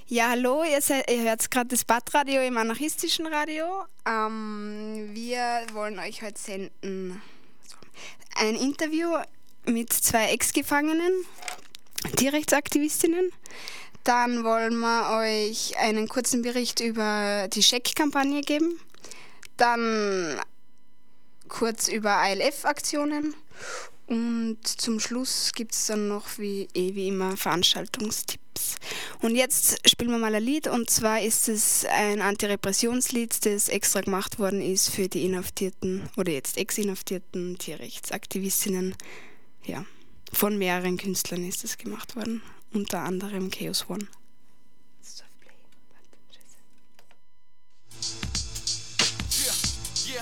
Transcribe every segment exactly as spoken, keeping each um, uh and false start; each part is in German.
Ja, hallo, ihr, seid, ihr hört gerade das Badradio im anarchistischen Radio. Ähm, wir wollen euch heute senden ein Interview mit zwei Ex-Gefangenen, Tierrechtsaktivistinnen. Dann wollen wir euch einen kurzen Bericht über die Scheck-Kampagne geben. Dann kurz über A L F-Aktionen. Und zum Schluss gibt es dann noch wie, eh, wie immer Veranstaltungstipps. Und jetzt spielen wir mal ein Lied, und zwar ist es ein Antirepressionslied, das extra gemacht worden ist für die inhaftierten oder jetzt ex-inhaftierten Tierrechtsaktivistinnen. Ja, von mehreren Künstlern ist es gemacht worden, unter anderem Chaos One. Yeah, yeah.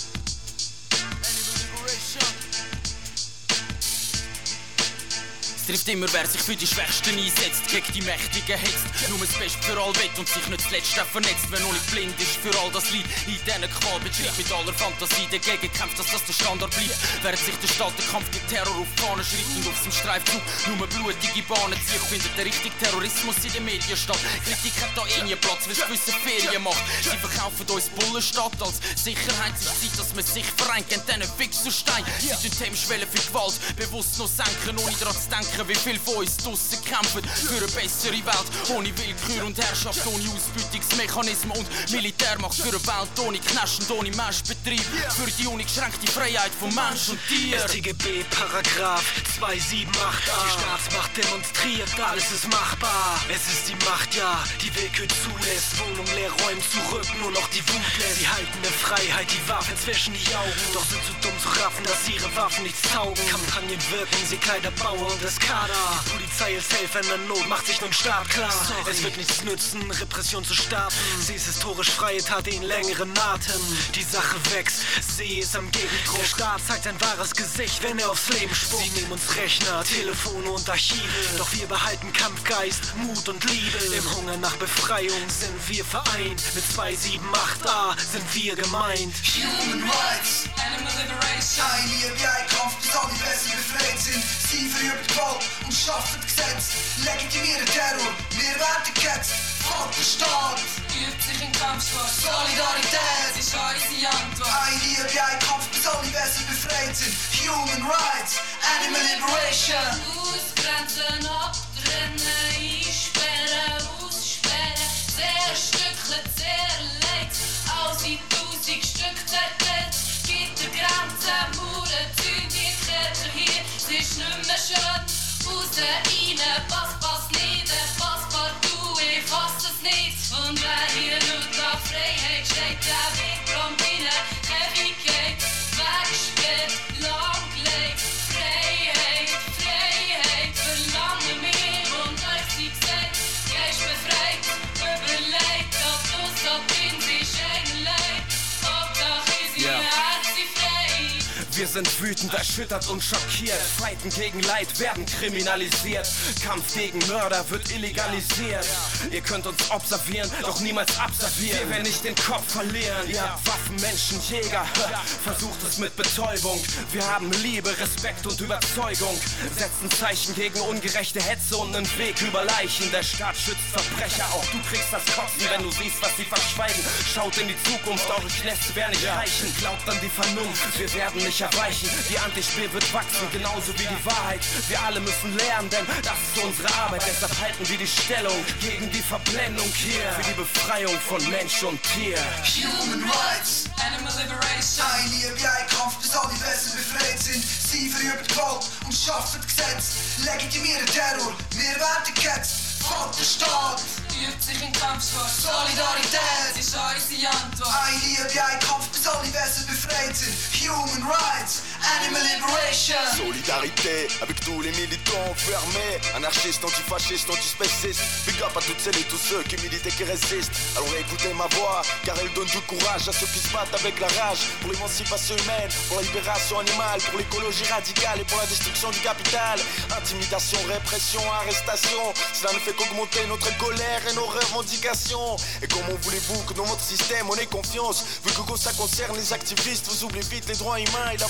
Es trifft immer, wer sich für die Schwächsten einsetzt, gegen die Mächtigen hetzt, nur das Beste für all wett und sich nicht zuletzt auch vernetzt. Wer noch nicht blind ist für all das Leid in diesen Qualbetrieb, mit aller Fantasie dagegen kämpft, dass das der Standard bleibt. Während sich der Staat den Kampf gegen Terror auf Fahnen schreibt und auf seinem Streifzug nur blutige Bahnen zieht, findet der richtige Terrorismus in den Medien statt. Kritik hat da eh nie Platz, weil es gewisse Ferien macht. Sie verkaufen uns Bullenstadt als Sicherheit. Es ist Zeit, dass man sich vereint gegen diesen Fixerstein. Sie tun die Hemmschwelle für Gewalt bewusst noch senken, ohne daran zu denken, wie viel von uns draussen kämpfen für eine bessere Welt, ohne Willkür und Herrschaft, ohne Ausbeutungsmechanismen und Militärmacht, für eine Welt ohne Knast und ohne Menschbetrieb, für die uneingeschränkte Freiheit von Mensch und Tier. T G B Paragraph zwei sieben acht a. Die Staatsmacht demonstriert, alles ist machbar. Es ist die Macht, ja, die Willkür zulässt, Wohnung leer räumen, zurück, nur noch die Wut lässt. Sie halten eine Freiheit, die Waffen zwischen die Augen, doch sind zu dumm zu raffen, dass ihre Waffen nichts taugen. Kampagnen wirken, sie Kleider bauen und das Kader. Die Polizei ist Helfer in der Not, macht sich nun Staat klar. Sorry. Es wird nichts nützen, Repression zu starten. Sie ist historisch freie Tat in längeren Atem. Die Sache wächst, sie ist am Gegendruck. Der Staat zeigt sein wahres Gesicht, wenn er aufs Leben spuckt. Sie nehmen uns Rechner, Telefone und Archive. Doch wir behalten Kampfgeist, Mut und Liebe. Im Hunger nach Befreiung sind wir vereint. Mit zwei sieben acht a sind wir gemeint. Human Rights, Animal Liberation. Ein Liebe, ein Kampf, bis alle Wesen befreit sind. Sie verübt Gewalt und schaffen Gesetz. Legitimieren Terror, wir werden gehetzt. Vaterstaat übt sich in Kampfsport. Solidarität ist unsere Antwort. Ein Liebe, ein Kampf, bis alle Wesen befreit sind. Human Rights, Animal Liberation. Ausgrenzen, abtrennen, einsperren, aussperren. Zerstückeln, zerlegt, alles in tausend Stück zerteilt. Gitter, Grenzen, Mauern, Zäune, die Ketten hier. Es ist nicht mehr schön. Raus, rein, pass, pass nicht, pass, partout, ich fass es nicht. Und wer hier nur nach Freiheit steht, der wird Trombine, Ewigkeit, weggesperrt, langgelegt. Freiheit, Freiheit, verlangen wir und euch sie gesagt, Geist befreit, überlegt, dass du so bin, sich eingelegt. Obdach ist ihr Herz, sie frei. Wir sind wütend, erschüttert und schockiert. Fighten gegen Leid werden kriminalisiert. Kampf gegen Mörder wird illegalisiert. Ihr könnt uns observieren, doch niemals abservieren. Wir werden nicht den Kopf verlieren. Ihr habt Waffen, Menschen, Jäger. Versucht es mit Betäubung. Wir haben Liebe, Respekt und Überzeugung. Setzen Zeichen gegen ungerechte Hetze und einen Weg über Leichen. Der Staat schützt Verbrecher, auch du kriegst das Kotzen, wenn du siehst, was sie verschweigen. Schaut in die Zukunft, eure Knäste werden nicht reichen. Glaubt an die Vernunft, wir werden nicht erweichen. Die Antispiel wird wachsen, genauso wie die Wahrheit. Wir alle müssen lernen, denn das ist unsere Arbeit. Deshalb halten wir die Stellung gegen die Verblendung hier. Für die Befreiung von Mensch und Tier. Human Rights, Animal Liberation. ein Liebe, ein Kampf, bis alle Wesen befreit sind. Sie verübt Gewalt und schaffen Gesetz. Legitimieren Terror, wir werden gehetzt. Vaterstaat Übt sich in Kampfsport. Solidarität ist unsere Antwort. Ein Liebe, ein Kampf, bis alle Wesen befreit sind. Human Rights, Animal Liberation. Solidarité avec tous les militants fermés, anarchistes, antifascistes, antispécistes. Big up à toutes celles et tous ceux qui militent et qui résistent. Alors écoutez ma voix, car elle donne du courage à ceux qui se battent avec la rage. Pour l'émancipation humaine, pour la libération animale, pour l'écologie radicale et pour la destruction du capital. Intimidation, répression, arrestation, cela ne fait qu'augmenter notre colère et nos revendications. Et comment voulez-vous que dans votre système on ait confiance, vu que quand ça concerne les activistes, vous oubliez vite les droits humains et la présence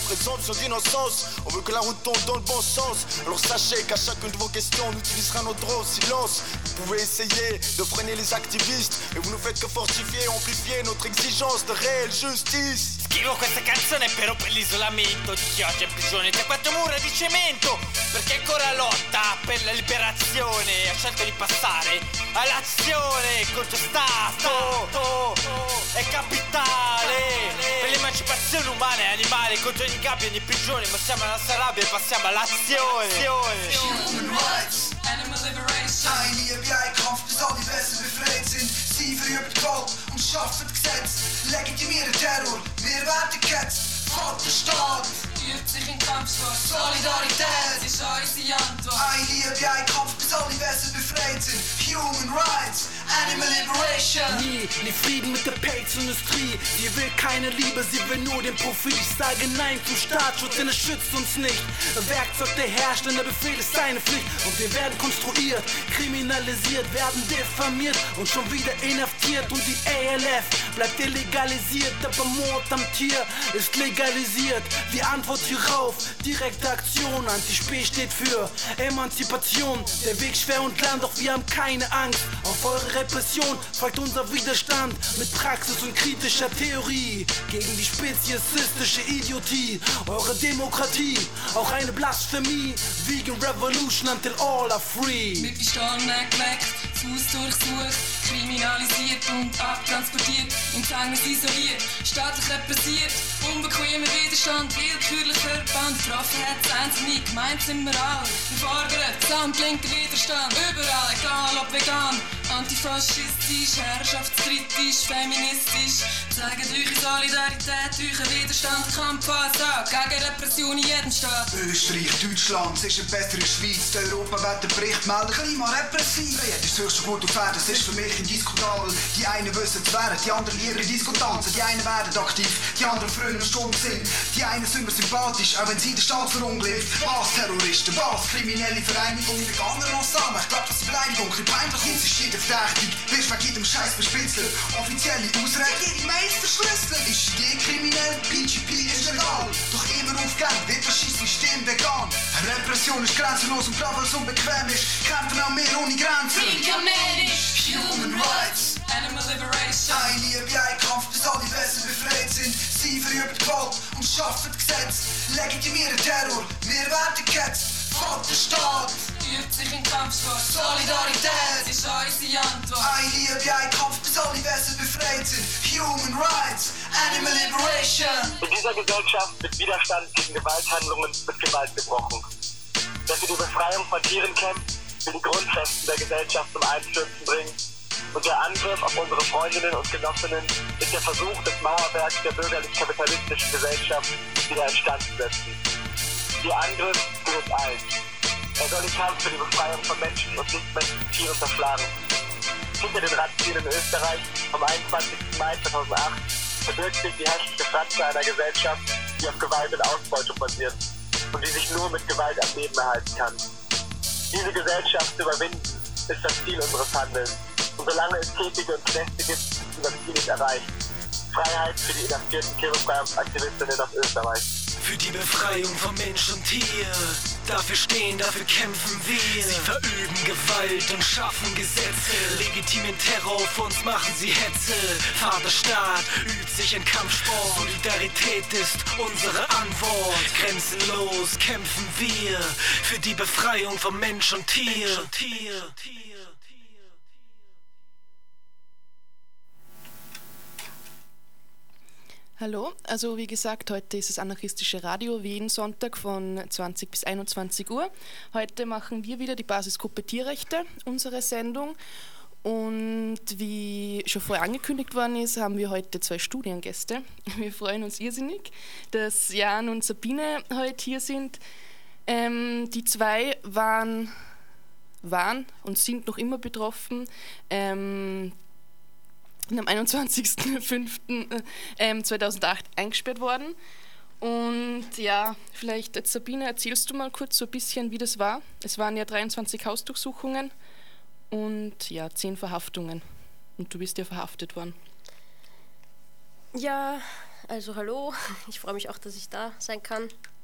présomption d'innocence. On veut que la route tourne dans le bon sens. Alors sachez qu'à chacune de vos questions, on utilisera notre droit au silence. Vous pouvez essayer de freiner les activistes, mais vous ne faites que fortifier et amplifier notre exigence de réelle justice. Scrivo questa canzone però per l'isolamento di chi oggi è in prigione tra quattro mura di cemento, perché ancora lotta per la liberazione, ha scelto di passare all'azione contro Stato e capitale, per l'emancipazione umana e animale, contro ogni gabbia e ogni prigione, mostriamo la nostra rabbia e passiamo all'azione. Human rights, Animal liberation. ein I B I-Kampf, bis all die Wesen befreit sind. Sie verübt Gewalt und schaffen Gesetz, legitimieren Terror, wir werden gehetzt. Vaterstaat Übt sich in Kampfsport. Solidarität Das ist unsere Antwort. ein I B I-Kampf, bis all die Wesen befreit sind. Human rights, animal liberation. Nie, nie Frieden mit der Pelzindustrie. Sie will keine Liebe, sie will nur den Profit. Ich sage Nein zum Staatsschutz, denn es schützt uns nicht. Ein Werkzeug der Hersteller, der Befehl ist seine Pflicht. Und wir werden konstruiert, kriminalisiert, werden diffamiert und schon wieder inhaftiert. Und die A L F bleibt illegalisiert, aber Mord am Tier ist legalisiert. Die Antwort hierauf, direkte Aktion. Anti-Spe steht für Emanzipation. Der Weg schwer und lang, doch wir haben keine Angst. Auf eure Repression folgt unser Widerstand mit Praxis und kritischer Theorie gegen die speziesistische Idiotie. Eure Demokratie, auch eine Blasphemie. Vegan Revolution until all are free. Mit Pistolen geweckt, das Haus durchsucht, kriminalisiert und abtransportiert, im Gefängnis isoliert, staatlich repressiert, unbequemer Widerstand, willkürlich verbannt, Betroffenheit einzeln nie, gemeint sind wir alle. Wir fordern gesamtlinken Widerstand, überall, egal ob vegan, antifaschistisch, herrschaftskritisch, feministisch. Zeigt euch in Solidarität, euren Widerstand, Kampfansage gegen Repression in jedem Staat. Österreich, Deutschland, es ist ein besserer Schweiz. Der Europawetterbericht meldet Klimarepressiv. Jeder ist höchst gut auf Erden, das ist für mich indiskutabel. Die einen wissen es während, die anderen ihre Diskontanzen. Die einen werden aktiv, die anderen früher im Sturm sind. Die einen sind mir sympathisch, auch wenn sie den Staat verunglimpft. Was Terroristen, was kriminelle Vereinigung, Veganer zusammen. Ich glaub, das ist Beleidigung, ein peinlich. Uns ist jeder verdächtig, wirst wegen jedem Scheiß bespitzelt. Offizielle Ausrede, ihre Mails verschlüsselt. Ist die kriminell, P G P ist legal. Doch immer aufgehend wird faschistisch stimmt vegan. Repression ist grenzenlos und brav, was unbequem ist. Kämpfen auch mehr ohne Grenzen. Human rights, Animal liberation. ein I B I-Kampf, bis all die Wesen befreit sind. Sie verübt Gewalt und schaffen Gesetz, legitimieren Terror, wir werden gehetzt. Vaterstaat Übt sich in Kampfsport. Solidarität Das ist unsere Antwort. ein I B I-Kampf, bis all die Wesen befreit sind. Human rights, animal liberation. In dieser Gesellschaft wird Widerstand gegen Gewalthandlungen mit Gewalt gebrochen. Wer für die Befreiung von Tieren kämpft, will die Grundfesten der Gesellschaft zum Einstürzen bringen. Und der Angriff auf unsere Freundinnen und Genossinnen ist der Versuch, das Mauerwerk der bürgerlich-kapitalistischen Gesellschaft wieder instand zu setzen. Ihr Angriff gilt allen. Er soll den Kampf für die Befreiung von Menschen und nichtmenschlichen Tieren verschlagen. Hinter den Razzien in Österreich vom einundzwanzigsten Mai zweitausendacht verbirgt sich die herrschende Fratze einer Gesellschaft, die auf Gewalt und Ausbeutung basiert und die sich nur mit Gewalt am Leben erhalten kann. Diese Gesellschaft zu überwinden, ist das Ziel unseres Handelns. Und solange es Käfige und Knäste gibt, ist das Ziel nicht erreicht. Freiheit für die inhaftierten Tierfreiheitsaktivistinnen aus Österreich. Für die Befreiung von Mensch und Tier, dafür stehen, dafür kämpfen wir. Sie verüben Gewalt und schaffen Gesetze, legitimen Terror, auf uns machen sie Hetze. Vaterstaat übt sich in Kampfsport, Solidarität ist unsere Antwort. Grenzenlos kämpfen wir für die Befreiung von Mensch und Tier. Mensch und Tier. Hallo, also wie gesagt, heute ist das anarchistische Radio wie jeden Sonntag von zwanzig bis einundzwanzig Uhr. Heute machen wir wieder die Basisgruppe Tierrechte, unsere Sendung. Und wie schon vorher angekündigt worden ist, haben wir heute zwei Studiengäste. Wir freuen uns irrsinnig, dass Jan und Sabine heute hier sind. Ähm, die zwei waren, waren und sind noch immer betroffen. Ähm, am einundzwanzigsten fünften zweitausendacht eingesperrt worden. Und ja, vielleicht, jetzt Sabine, erzählst du mal kurz so ein bisschen, wie das war? Es waren ja dreiundzwanzig Hausdurchsuchungen und ja, zehn Verhaftungen. Und du bist ja verhaftet worden. Ja, also hallo. Ich freue mich auch, dass ich da sein kann.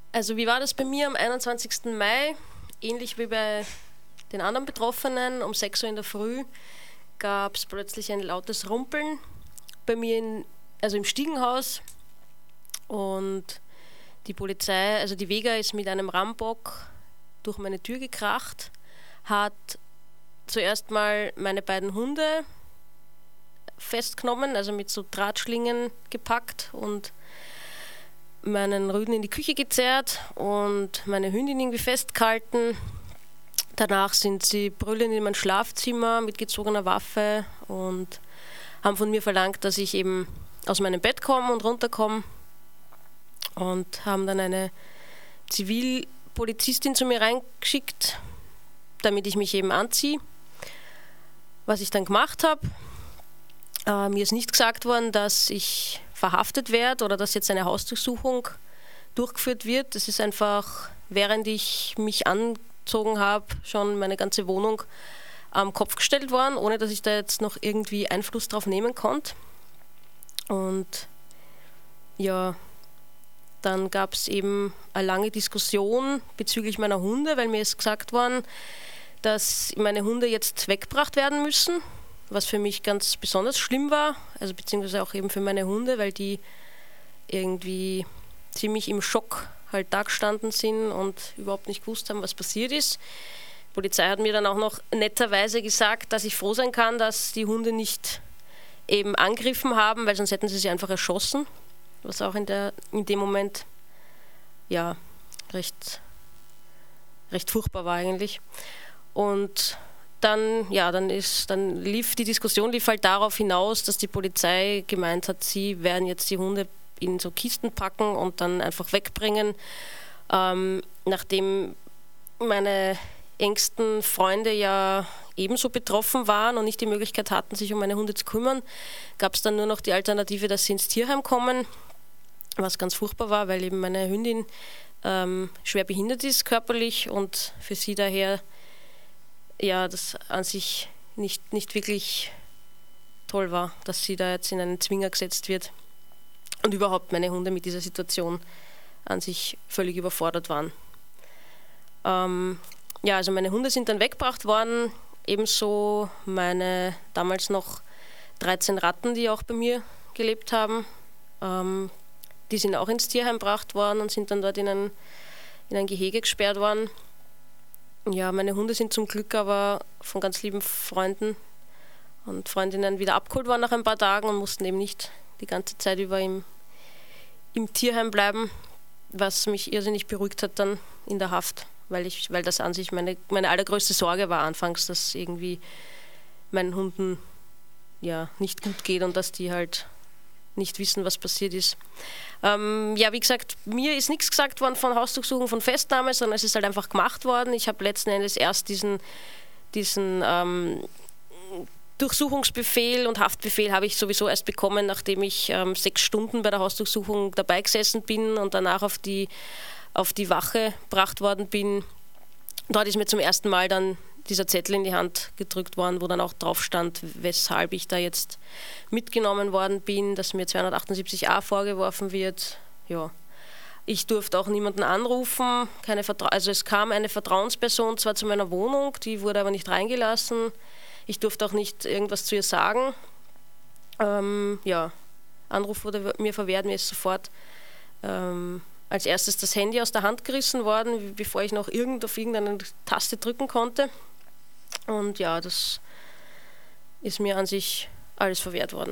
Also wie war das bei mir am einundzwanzigsten Mai? Ähnlich wie bei den anderen Betroffenen. Um sechs Uhr in der Früh gab es plötzlich ein lautes Rumpeln bei mir, in, also im Stiegenhaus. Und die Polizei, also die Vega ist mit einem Rambock durch meine Tür gekracht, hat zuerst mal meine beiden Hunde festgenommen, also mit so Drahtschlingen gepackt und meinen Rüden in die Küche gezerrt und meine Hündin irgendwie festgehalten. Danach sind sie brüllend in mein Schlafzimmer mit gezogener Waffe und haben von mir verlangt, dass ich eben aus meinem Bett komme und runterkomme, und haben dann eine Zivilpolizistin zu mir reingeschickt, damit ich mich eben anziehe. Was ich dann gemacht habe, äh, mir ist nicht gesagt worden, dass ich verhaftet werde oder dass jetzt eine Hausdurchsuchung durchgeführt wird. Das ist einfach, während ich mich angezogen habe, schon meine ganze Wohnung am Kopf gestellt worden, ohne dass ich da jetzt noch irgendwie Einfluss drauf nehmen konnte. Und ja, dann gab es eben eine lange Diskussion bezüglich meiner Hunde, weil mir ist gesagt worden, dass meine Hunde jetzt weggebracht werden müssen, was für mich ganz besonders schlimm war, also beziehungsweise auch eben für meine Hunde, weil die irgendwie ziemlich im Schock halt da gestanden sind und überhaupt nicht gewusst haben, was passiert ist. Die Polizei hat mir dann auch noch netterweise gesagt, dass ich froh sein kann, dass die Hunde nicht eben angegriffen haben, weil sonst hätten sie sie einfach erschossen, was auch in, der, in dem Moment ja recht, recht furchtbar war eigentlich. Und dann, ja, dann, ist, dann lief die Diskussion lief halt darauf hinaus, dass die Polizei gemeint hat, sie werden jetzt die Hunde in so Kisten packen und dann einfach wegbringen. Ähm, nachdem meine engsten Freunde ja ebenso betroffen waren und nicht die Möglichkeit hatten, sich um meine Hunde zu kümmern, gab es dann nur noch die Alternative, dass sie ins Tierheim kommen, was ganz furchtbar war, weil eben meine Hündin ähm, schwer behindert ist körperlich und für sie daher ja das an sich nicht, nicht wirklich toll war, dass sie da jetzt in einen Zwinger gesetzt wird und überhaupt meine Hunde mit dieser Situation an sich völlig überfordert waren. Ähm, ja, also meine Hunde sind dann weggebracht worden, ebenso meine damals noch dreizehn Ratten, die auch bei mir gelebt haben. Ähm, die sind auch ins Tierheim gebracht worden und sind dann dort in ein, in ein Gehege gesperrt worden. Ja, meine Hunde sind zum Glück aber von ganz lieben Freunden und Freundinnen wieder abgeholt worden nach ein paar Tagen und mussten eben nicht die ganze Zeit über im, im Tierheim bleiben, was mich irrsinnig beruhigt hat dann in der Haft, weil, ich, weil das an sich meine, meine allergrößte Sorge war anfangs, dass irgendwie meinen Hunden ja, nicht gut geht und dass die halt nicht wissen, was passiert ist. Ähm, ja, wie gesagt, mir ist nichts gesagt worden von Hausdurchsuchung, von Festnahme, sondern es ist halt einfach gemacht worden. Ich habe letzten Endes erst diesen, diesen ähm, Durchsuchungsbefehl und Haftbefehl habe ich sowieso erst bekommen, nachdem ich ähm, sechs Stunden bei der Hausdurchsuchung dabei gesessen bin und danach auf die, auf die Wache gebracht worden bin. Dort ist mir zum ersten Mal dann dieser Zettel in die Hand gedrückt worden, wo dann auch drauf stand, weshalb ich da jetzt mitgenommen worden bin, dass mir zweihundertachtundsiebzig a vorgeworfen wird. Ja. Ich durfte auch niemanden anrufen, keine Vertra- also es kam eine Vertrauensperson zwar zu meiner Wohnung, die wurde aber nicht reingelassen. Ich durfte auch nicht irgendwas zu ihr sagen. Ähm, ja, Anruf wurde mir verwehrt, mir ist sofort ähm, als erstes das Handy aus der Hand gerissen worden, bevor ich noch irgend auf irgendeine Taste drücken konnte. Und ja, das ist mir an sich alles verwehrt worden.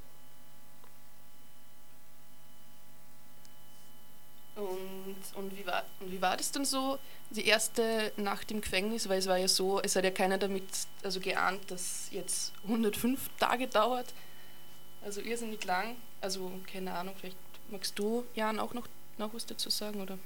Und, und, wie war, und wie war das denn so, die erste Nacht im Gefängnis? Weil es war ja so, es hat ja keiner damit also geahnt, dass jetzt hundertfünf Tage dauert. Also irrsinnig lang. Also keine Ahnung, vielleicht magst du, Jan, auch noch, noch was dazu sagen, oder?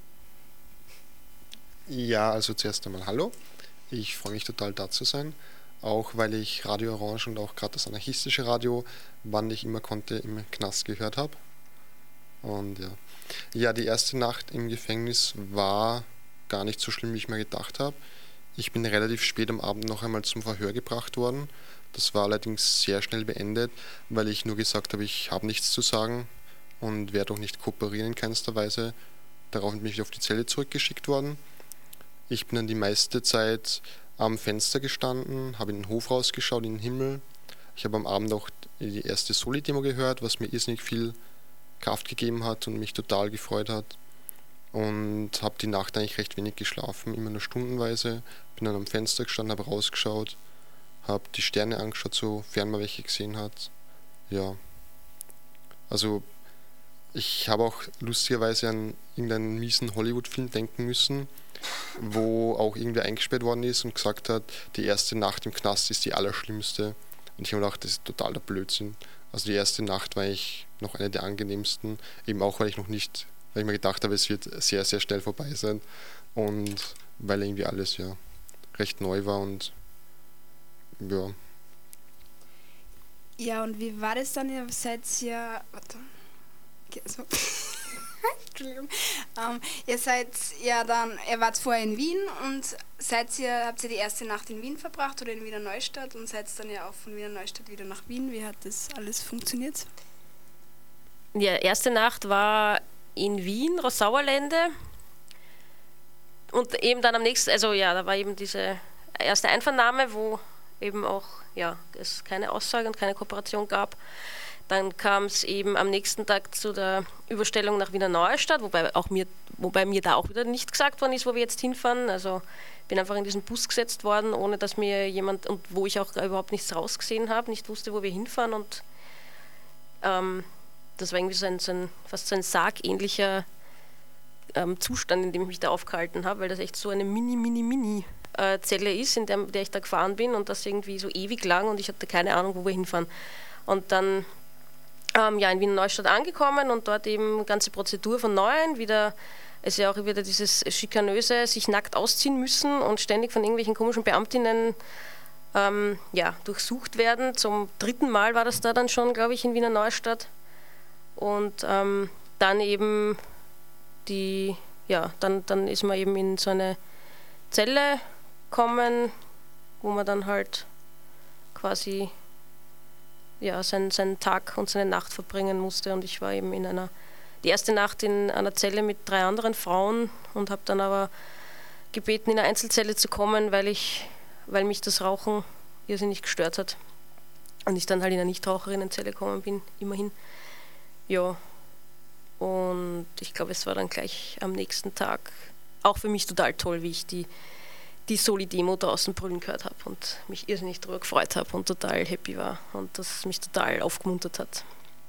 Ja, also zuerst einmal hallo. Ich freue mich total, da zu sein, auch weil ich Radio Orange und auch gerade das anarchistische Radio, wann ich immer konnte, im Knast gehört habe. Und ja. Ja, die erste Nacht im Gefängnis war gar nicht so schlimm, wie ich mir gedacht habe. Ich bin relativ spät am Abend noch einmal zum Verhör gebracht worden. Das war allerdings sehr schnell beendet, weil ich nur gesagt habe, ich habe nichts zu sagen und werde auch nicht kooperieren in keinster Weise. daraufhin bin ich auf die Zelle zurückgeschickt worden. Ich bin dann die meiste Zeit am Fenster gestanden, habe in den Hof rausgeschaut, in den Himmel. Ich habe am Abend auch die erste Soli-Demo gehört, was mir irrsinnig viel Kraft gegeben hat und mich total gefreut hat. Und habe die Nacht eigentlich recht wenig geschlafen, immer nur stundenweise. Bin dann am Fenster gestanden, habe rausgeschaut, habe die Sterne angeschaut, sofern man welche gesehen hat. Ja, also ich habe auch lustigerweise an irgendeinen miesen Hollywood-Film denken müssen, wo auch irgendwer eingesperrt worden ist und gesagt hat, die erste Nacht im Knast ist die allerschlimmste. Und ich habe gedacht, das ist total der Blödsinn. Also die erste Nacht war ich noch eine der angenehmsten, eben auch weil ich noch nicht, weil ich mir gedacht habe, es wird sehr, sehr schnell vorbei sein und weil irgendwie alles ja recht neu war und ja. Ja, und wie war das dann? Ihr seid ja, warte, okay, so. Entschuldigung. Ähm, ihr seid ja dann, ihr wart vorher in Wien und seid ihr, habt ihr die erste Nacht in Wien verbracht oder in Wiener Neustadt und seid dann ja auch von Wiener Neustadt wieder nach Wien. Wie hat das alles funktioniert? Die erste Nacht war in Wien, Rossauerlände. Und eben dann am nächsten, also ja, da war eben diese erste Einvernahme, wo eben auch ja, es keine Aussage und keine Kooperation gab. Dann kam es eben am nächsten Tag zu der Überstellung nach Wiener Neustadt, wobei, auch mir, wobei mir da auch wieder nicht gesagt worden ist, wo wir jetzt hinfahren. Also bin einfach in diesen Bus gesetzt worden, ohne dass mir jemand, und wo ich auch überhaupt nichts rausgesehen habe, nicht wusste, wo wir hinfahren. Und ähm, das war irgendwie so ein, so ein, fast so ein sargähnlicher ähm, Zustand, in dem ich mich da aufgehalten habe, weil das echt so eine mini, mini, mini äh, Zelle ist, in der, der ich da gefahren bin und das irgendwie so ewig lang und ich hatte keine Ahnung, wo wir hinfahren. Und dann ähm, ja, in Wiener Neustadt angekommen und dort eben ganze Prozedur von Neuem, wieder, es ist ja auch wieder dieses Schikanöse, sich nackt ausziehen müssen und ständig von irgendwelchen komischen Beamtinnen ähm, ja, durchsucht werden. Zum dritten Mal war das da dann schon, glaube ich, in Wiener Neustadt. Und ähm, dann eben die, ja, dann, dann ist man eben in so eine Zelle gekommen, wo man dann halt quasi ja, seinen, seinen Tag und seine Nacht verbringen musste. Und ich war eben in einer, die erste Nacht in einer Zelle mit drei anderen Frauen und habe dann aber gebeten, in eine Einzelzelle zu kommen, weil ich, weil mich das Rauchen irrsinnig gestört hat. Und ich dann halt in eine Nichtraucherinnenzelle gekommen bin, immerhin. Ja, und ich glaube, es war dann gleich am nächsten Tag auch für mich total toll, wie ich die, die Soli-Demo draußen brüllen gehört habe und mich irrsinnig darüber gefreut habe und total happy war und das mich total aufgemuntert hat.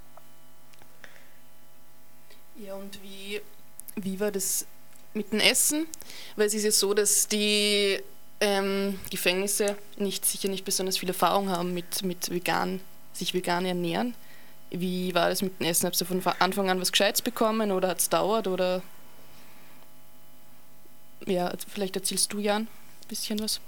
Ja, und wie, wie war das mit dem Essen? Weil es ist ja so, dass die ähm, Gefängnisse nicht, sicher nicht besonders viel Erfahrung haben mit, mit vegan, sich vegan ernähren. Wie war das mit dem Essen? Habt ihr von Anfang an was Gescheites bekommen oder hat es dauert? Oder ja, vielleicht erzählst du, Jan, ein bisschen was.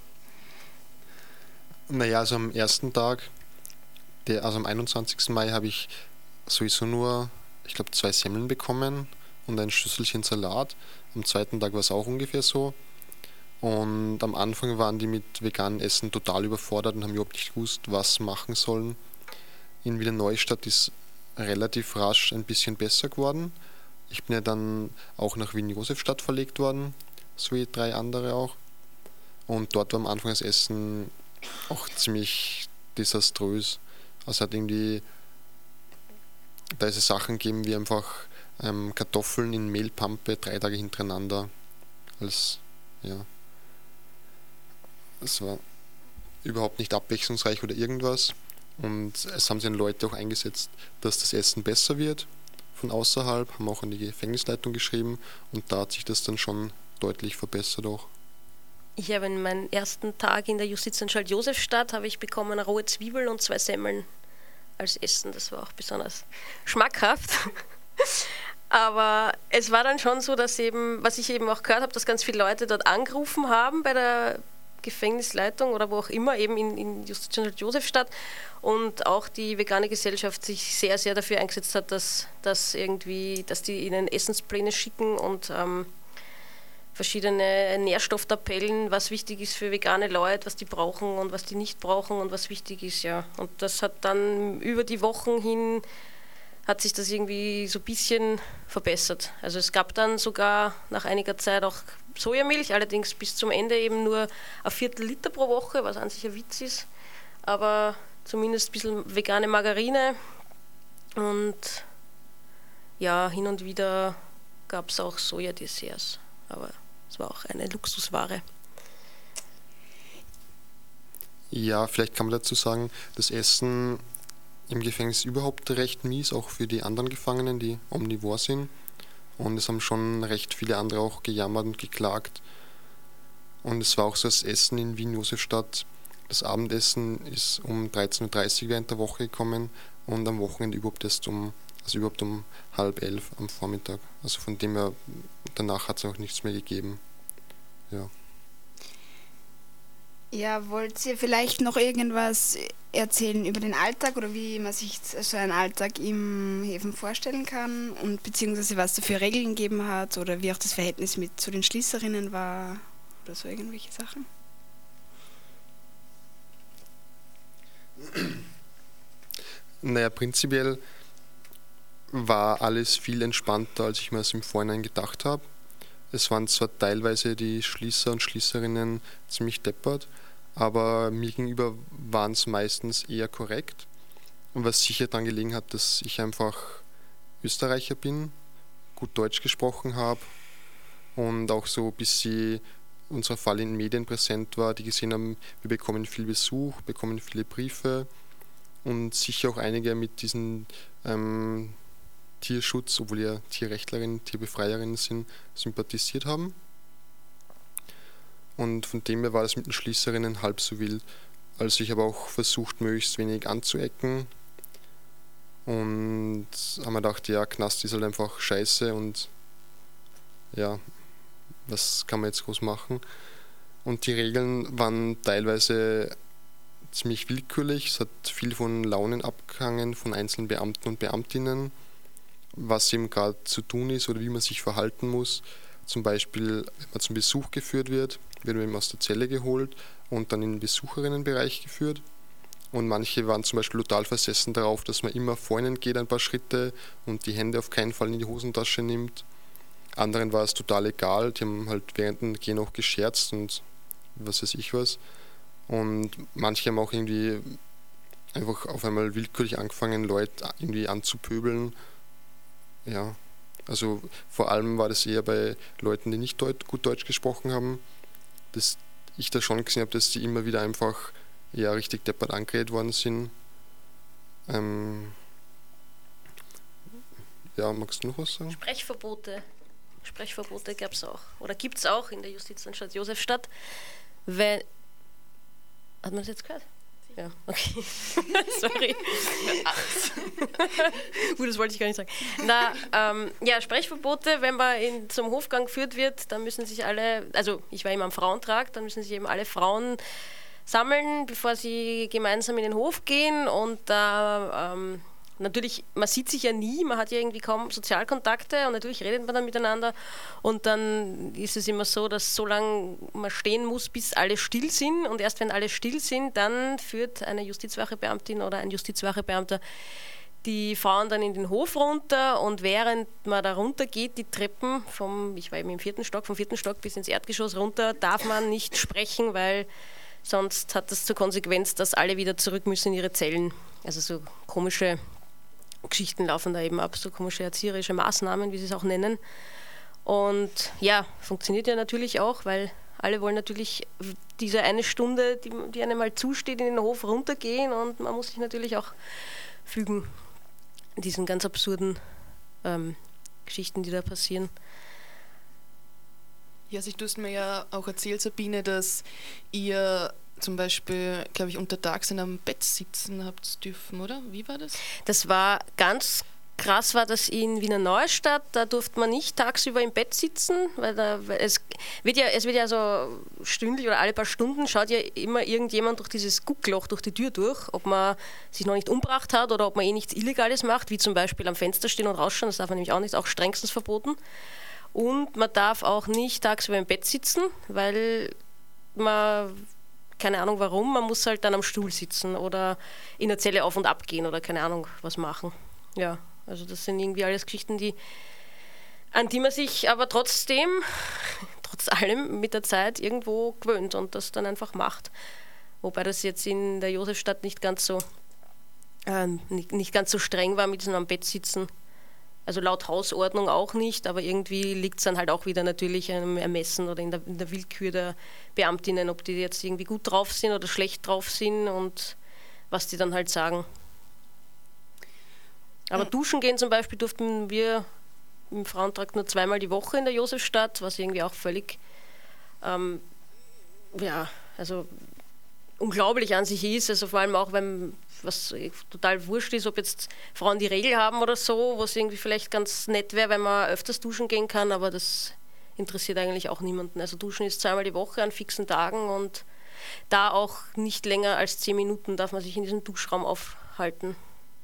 Naja, also am ersten Tag, der, also am einundzwanzigsten Mai, habe ich sowieso nur, ich glaube, zwei Semmeln bekommen und ein Schüsselchen Salat. Am zweiten Tag war es auch ungefähr so. Und am Anfang waren die mit veganem Essen total überfordert und haben überhaupt nicht gewusst, was machen sollen. In Wiener Neustadt ist relativ rasch ein bisschen besser geworden. Ich bin ja dann auch nach Wien-Josefstadt verlegt worden, so wie drei andere auch. Und dort war am Anfang das Essen auch ziemlich desaströs. Also hat irgendwie, da ist es Sachen gegeben wie einfach ähm, Kartoffeln in Mehlpampe drei Tage hintereinander. Als, ja, es war überhaupt nicht abwechslungsreich oder irgendwas. Und es haben sich dann Leute auch eingesetzt, dass das Essen besser wird von außerhalb, haben auch an die Gefängnisleitung geschrieben und da hat sich das dann schon deutlich verbessert auch. Ich habe in meinem ersten Tag in der Justizanstalt Josefstadt habe ich bekommen eine rohe Zwiebel und zwei Semmeln als Essen. Das war auch besonders schmackhaft. Aber es war dann schon so, dass eben, was ich eben auch gehört habe, dass ganz viele Leute dort angerufen haben bei der Gefängnisleitung oder wo auch immer, eben in, in Justizanstalt Josefstadt und auch die vegane Gesellschaft sich sehr, sehr dafür eingesetzt hat, dass, dass irgendwie, dass die ihnen Essenspläne schicken und ähm, verschiedene Nährstofftabellen, was wichtig ist für vegane Leute, was die brauchen und was die nicht brauchen und was wichtig ist, ja. Und das hat dann über die Wochen hin hat sich das irgendwie so ein bisschen verbessert. Also es gab dann sogar nach einiger Zeit auch Sojamilch, allerdings bis zum Ende eben nur ein Viertel Liter pro Woche, was an sich ein Witz ist, aber zumindest ein bisschen vegane Margarine und ja, hin und wieder gab es auch Sojadesserts, aber es war auch eine Luxusware. Ja, vielleicht kann man dazu sagen, das Essen im Gefängnis ist überhaupt recht mies, auch für die anderen Gefangenen, die omnivor sind. Und es haben schon recht viele andere auch gejammert und geklagt. Und es war auch so, das Essen in Wien-Josefstadt, das Abendessen ist um dreizehn Uhr dreißig während der Woche gekommen und am Wochenende überhaupt erst um, also überhaupt um halb elf am Vormittag. Also von dem her, danach hat es auch nichts mehr gegeben. Ja. Ja, wollt ihr vielleicht noch irgendwas erzählen über den Alltag oder wie man sich so einen Alltag im Häfen vorstellen kann und beziehungsweise was da für Regeln gegeben hat oder wie auch das Verhältnis mit zu den Schließerinnen war oder so irgendwelche Sachen? Naja, prinzipiell war alles viel entspannter, als ich mir es im Vorhinein gedacht habe. Es waren zwar teilweise die Schließer und Schließerinnen ziemlich deppert, aber mir gegenüber waren es meistens eher korrekt. Und was sicher daran gelegen hat, dass ich einfach Österreicher bin, gut Deutsch gesprochen habe und auch so bis sie unser Fall in Medien präsent war, die gesehen haben, wir bekommen viel Besuch, bekommen viele Briefe und sicher auch einige mit diesem ähm, Tierschutz, obwohl ja Tierrechtlerinnen, Tierbefreierinnen sind, sympathisiert haben. Und von dem her war das mit den Schließerinnen halb so wild. Also ich habe auch versucht, möglichst wenig anzuecken und habe mir gedacht, ja, Knast ist halt einfach scheiße und ja, was kann man jetzt groß machen? Und die Regeln waren teilweise ziemlich willkürlich. Es hat viel von Launen abgehangen, von einzelnen Beamten und Beamtinnen, was eben gerade zu tun ist oder wie man sich verhalten muss. Zum Beispiel, wenn man zum Besuch geführt wird, wird man eben aus der Zelle geholt und dann in den Besucherinnenbereich geführt. Und manche waren zum Beispiel total versessen darauf, dass man immer vor ihnen geht ein paar Schritte und die Hände auf keinen Fall in die Hosentasche nimmt. Anderen war es total egal, die haben halt während dem Gehen auch gescherzt und was weiß ich was. Und manche haben auch irgendwie einfach auf einmal willkürlich angefangen, Leute irgendwie anzupöbeln. Ja, also vor allem war das eher bei Leuten, die nicht deut- gut Deutsch gesprochen haben, dass ich da schon gesehen habe, dass die immer wieder einfach ja, richtig deppert angeredet worden sind. Ähm ja, magst du noch was sagen? Sprechverbote. Sprechverbote gab es auch. Oder gibt es auch in der Justizanstalt Josefstadt. Wenn Hat man das jetzt gehört? Ja, okay. Sorry. Gut, das wollte ich gar nicht sagen. Na, ähm, ja, Sprechverbote, wenn man in, zum Hofgang geführt wird, dann müssen sich alle, also ich war immer am Frauentrag, dann müssen sich eben alle Frauen sammeln, bevor sie gemeinsam in den Hof gehen und da ähm, natürlich, man sieht sich ja nie, man hat ja irgendwie kaum Sozialkontakte und natürlich redet man dann miteinander und dann ist es immer so, dass so lange man stehen muss, bis alle still sind und erst wenn alle still sind, dann führt eine Justizwachebeamtin oder ein Justizwachebeamter die Frauen dann in den Hof runter und während man da runter geht, die Treppen vom, ich war eben im vierten Stock, vom vierten Stock bis ins Erdgeschoss runter, darf man nicht sprechen, weil sonst hat das zur Konsequenz, dass alle wieder zurück müssen in ihre Zellen. Also so komische Geschichten laufen da eben ab, so komische erzieherische Maßnahmen, wie sie es auch nennen. Und ja, funktioniert ja natürlich auch, weil alle wollen natürlich diese eine Stunde, die, die einem mal zusteht, in den Hof runtergehen und man muss sich natürlich auch fügen, diesen ganz absurden ähm, Geschichten, die da passieren. Ja, also du hast mir ja auch erzählt, Sabine, dass ihr zum Beispiel, glaube ich, untertags in einem Bett sitzen habt dürfen, oder? Wie war das? Das war ganz krass, war das in Wiener Neustadt, da durfte man nicht tagsüber im Bett sitzen, weil, da, weil es wird ja, es wird ja so stündlich oder alle paar Stunden schaut ja immer irgendjemand durch dieses Guckloch durch die Tür durch, ob man sich noch nicht umgebracht hat oder ob man eh nichts Illegales macht, wie zum Beispiel am Fenster stehen und rausschauen, das darf man nämlich auch nicht, auch strengstens verboten. Und man darf auch nicht tagsüber im Bett sitzen, weil man, keine Ahnung warum, man muss halt dann am Stuhl sitzen oder in der Zelle auf und ab gehen oder keine Ahnung was machen. Ja, Also das sind irgendwie alles Geschichten, die, an die man sich aber trotzdem, trotz allem mit der Zeit irgendwo gewöhnt und das dann einfach macht. Wobei das jetzt in der Josefstadt nicht ganz so, äh, nicht, nicht ganz so streng war mit diesem am Bett sitzen. Also laut Hausordnung auch nicht, aber irgendwie liegt es dann halt auch wieder natürlich am Ermessen oder in der, in der Willkür der Beamtinnen, ob die jetzt irgendwie gut drauf sind oder schlecht drauf sind und was die dann halt sagen. Aber duschen gehen zum Beispiel durften wir im Frauentrakt nur zweimal die Woche in der Josefstadt, was irgendwie auch völlig, ähm, ja, also unglaublich an sich ist, also vor allem auch, wenn was total wurscht ist, ob jetzt Frauen die Regel haben oder so, was irgendwie vielleicht ganz nett wäre, wenn man öfters duschen gehen kann, aber das interessiert eigentlich auch niemanden. Also duschen ist zweimal die Woche an fixen Tagen und da auch nicht länger als zehn Minuten darf man sich in diesem Duschraum aufhalten.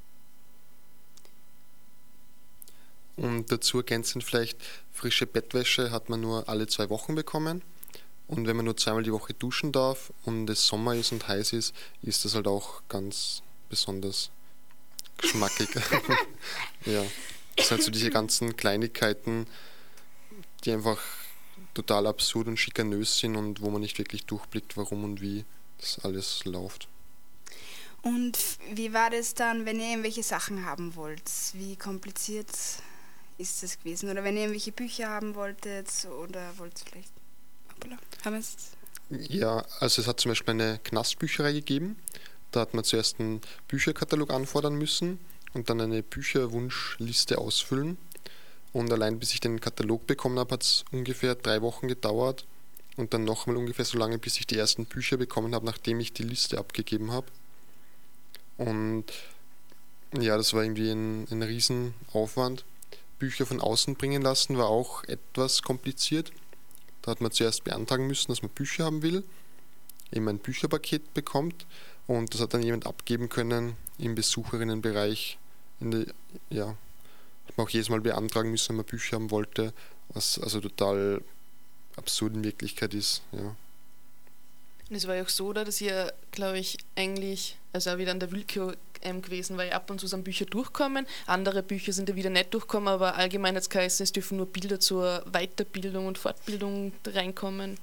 Und dazu ergänzend vielleicht, frische Bettwäsche hat man nur alle zwei Wochen bekommen. Und wenn man nur zweimal die Woche duschen darf und es Sommer ist und heiß ist, ist das halt auch ganz besonders geschmackig. Ja, das sind halt so diese ganzen Kleinigkeiten, die einfach total absurd und schikanös sind und wo man nicht wirklich durchblickt, warum und wie das alles läuft. Und wie war das dann, wenn ihr irgendwelche Sachen haben wollt? Wie kompliziert ist das gewesen? Oder wenn ihr irgendwelche Bücher haben wolltet oder wollt ihr vielleicht... Haben wir es? Ja, also es hat zum Beispiel eine Knastbücherei gegeben. Da hat man zuerst einen Bücherkatalog anfordern müssen und dann eine Bücherwunschliste ausfüllen. Und allein bis ich den Katalog bekommen habe, hat es ungefähr drei Wochen gedauert. Und dann nochmal ungefähr so lange, bis ich die ersten Bücher bekommen habe, nachdem ich die Liste abgegeben habe. Und ja, das war irgendwie ein, ein Riesenaufwand. Bücher von außen bringen lassen war auch etwas kompliziert. Da hat man zuerst beantragen müssen, dass man Bücher haben will, eben ein Bücherpaket bekommt und das hat dann jemand abgeben können im Besucherinnenbereich. In der, ja, hat man auch jedes Mal beantragen müssen, wenn man Bücher haben wollte, was also total absurd in Wirklichkeit ist. Ja. Und es war ja auch so, dass ihr, glaube ich, eigentlich, also auch wieder an der Willkür ähm, gewesen, weil ab und zu sind Bücher durchkommen, andere Bücher sind ja wieder nicht durchkommen, aber allgemein hat es geheißen, es dürfen nur Bilder zur Weiterbildung und Fortbildung reinkommen.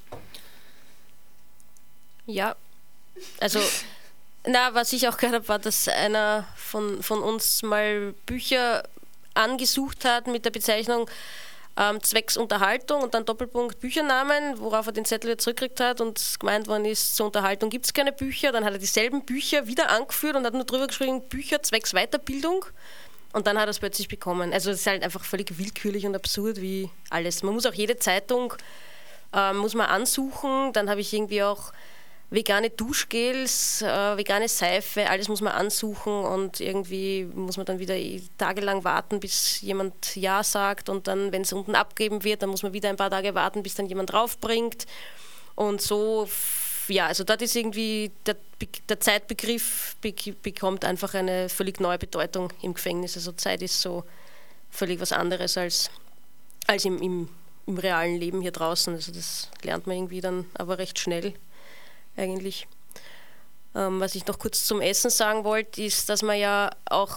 Ja, also, na, was ich auch gehört habe, war, dass einer von, von uns mal Bücher angesucht hat mit der Bezeichnung ähm, zwecks Unterhaltung und dann Doppelpunkt Büchernamen, worauf er den Zettel wieder zurückgekriegt hat und gemeint worden ist, zur Unterhaltung gibt es keine Bücher. Dann hat er dieselben Bücher wieder angeführt und hat nur drüber geschrieben, Bücher zwecks Weiterbildung. Und dann hat er es plötzlich bekommen. Also es ist halt einfach völlig willkürlich und absurd wie alles. Man muss auch jede Zeitung äh, muss man ansuchen. Dann habe ich irgendwie auch vegane Duschgels, äh, vegane Seife, alles muss man ansuchen und irgendwie muss man dann wieder tagelang warten, bis jemand Ja sagt und dann, wenn es unten abgeben wird, dann muss man wieder ein paar Tage warten, bis dann jemand draufbringt und so, ja, also dort ist irgendwie der, der Zeitbegriff bekommt einfach eine völlig neue Bedeutung im Gefängnis, also Zeit ist so völlig was anderes als, als im, im, im realen Leben hier draußen, also das lernt man irgendwie dann aber recht schnell. Eigentlich. Ähm, was ich noch kurz zum Essen sagen wollte, ist, dass man ja auch,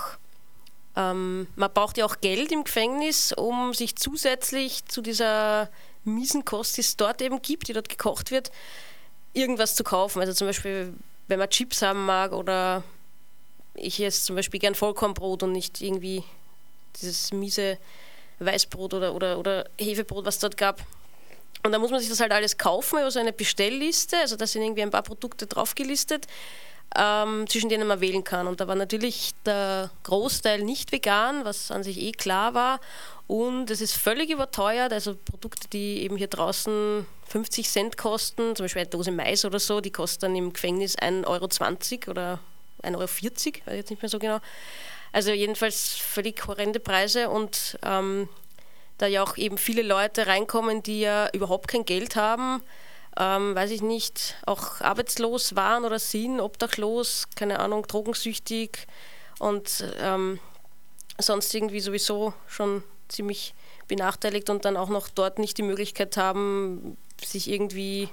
ähm, man braucht ja auch Geld im Gefängnis, um sich zusätzlich zu dieser miesen Kost, die es dort eben gibt, die dort gekocht wird, irgendwas zu kaufen. Also zum Beispiel, wenn man Chips haben mag oder ich esse zum Beispiel gern Vollkornbrot und nicht irgendwie dieses miese Weißbrot oder, oder, oder Hefebrot, was es dort gab. Und da muss man sich das halt alles kaufen über so eine Bestellliste, also da sind irgendwie ein paar Produkte draufgelistet, ähm, zwischen denen man wählen kann. Und da war natürlich der Großteil nicht vegan, was an sich eh klar war. Und es ist völlig überteuert, also Produkte, die eben hier draußen fünfzig Cent kosten, zum Beispiel eine Dose Mais oder so, die kostet dann im Gefängnis ein Euro zwanzig oder ein Euro vierzig, weiß ich jetzt nicht mehr so genau. Also jedenfalls völlig horrende Preise und ähm, da ja auch eben viele Leute reinkommen, die ja überhaupt kein Geld haben, ähm, weiß ich nicht, auch arbeitslos waren oder sind, obdachlos, keine Ahnung, drogensüchtig und ähm, sonst irgendwie sowieso schon ziemlich benachteiligt und dann auch noch dort nicht die Möglichkeit haben, sich irgendwie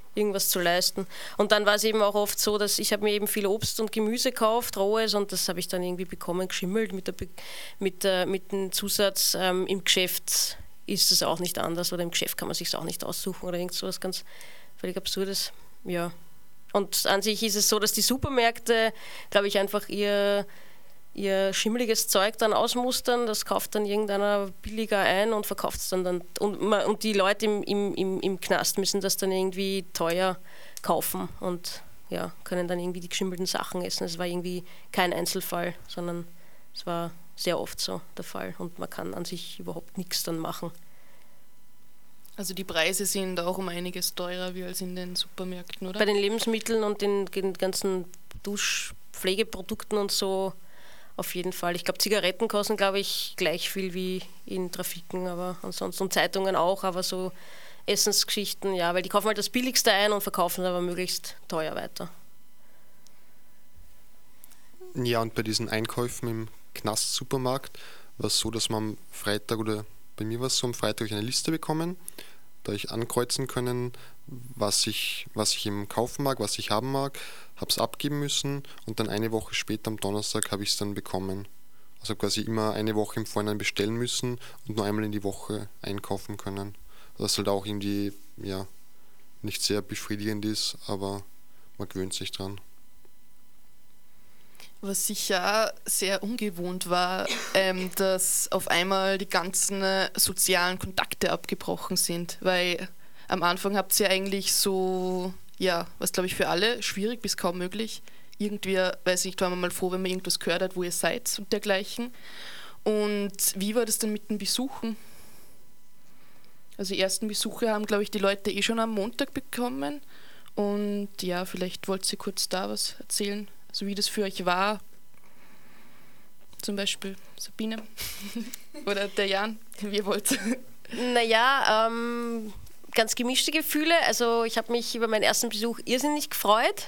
irgendwas zu leisten. Und dann war es eben auch oft so, dass ich habe mir eben viel Obst und Gemüse gekauft, rohes, und das habe ich dann irgendwie bekommen, geschimmelt mit, der, mit, der, mit dem Zusatz, ähm, im Geschäft ist es auch nicht anders oder im Geschäft kann man sich es auch nicht aussuchen oder irgend sowas ganz völlig Absurdes. Ja. Und an sich ist es so, dass die Supermärkte, glaube ich, einfach ihr ihr schimmeliges Zeug dann ausmustern, das kauft dann irgendeiner billiger ein und verkauft es dann, dann und, und die Leute im, im, im, im Knast müssen das dann irgendwie teuer kaufen und ja, können dann irgendwie die geschimmelten Sachen essen. Es war irgendwie kein Einzelfall, sondern es war sehr oft so der Fall und man kann an sich überhaupt nichts dann machen. Also die Preise sind auch um einiges teurer wie als in den Supermärkten, oder? Bei den Lebensmitteln und den, den ganzen Duschpflegeprodukten und so auf jeden Fall. Ich glaube, Zigaretten kosten, glaube ich, gleich viel wie in Trafiken, aber ansonsten und Zeitungen auch, aber so Essensgeschichten, ja, weil die kaufen halt das Billigste ein und verkaufen es aber möglichst teuer weiter. Ja, und bei diesen Einkäufen im Knast-Supermarkt war es so, dass man am Freitag, oder bei mir war es so, am Freitag habe ich eine Liste bekommen, da ich ankreuzen können, was ich, was ich eben kaufen mag, was ich haben mag, habe es abgeben müssen und dann eine Woche später am Donnerstag habe ich es dann bekommen. Also quasi immer eine Woche im Vorhinein bestellen müssen und nur einmal in die Woche einkaufen können. Das halt auch irgendwie, ja, nicht sehr befriedigend ist, aber man gewöhnt sich dran. Was sicher sehr ungewohnt war, ähm, dass auf einmal die ganzen äh, sozialen Kontakte abgebrochen sind, weil am Anfang habt ihr eigentlich so, ja, was glaube ich für alle schwierig bis kaum möglich. Irgendwie, weiß ich nicht, war man mal froh, wenn man irgendwas gehört hat, wo ihr seid und dergleichen. Und wie war das denn mit den Besuchen? Also die ersten Besuche haben, glaube ich, die Leute eh schon am Montag bekommen. Und ja, vielleicht wollt ihr kurz da was erzählen, also wie das für euch war. Zum Beispiel Sabine oder der Jan, wie ihr wollt. Naja, ähm, ganz gemischte Gefühle. Also ich habe mich über meinen ersten Besuch irrsinnig gefreut.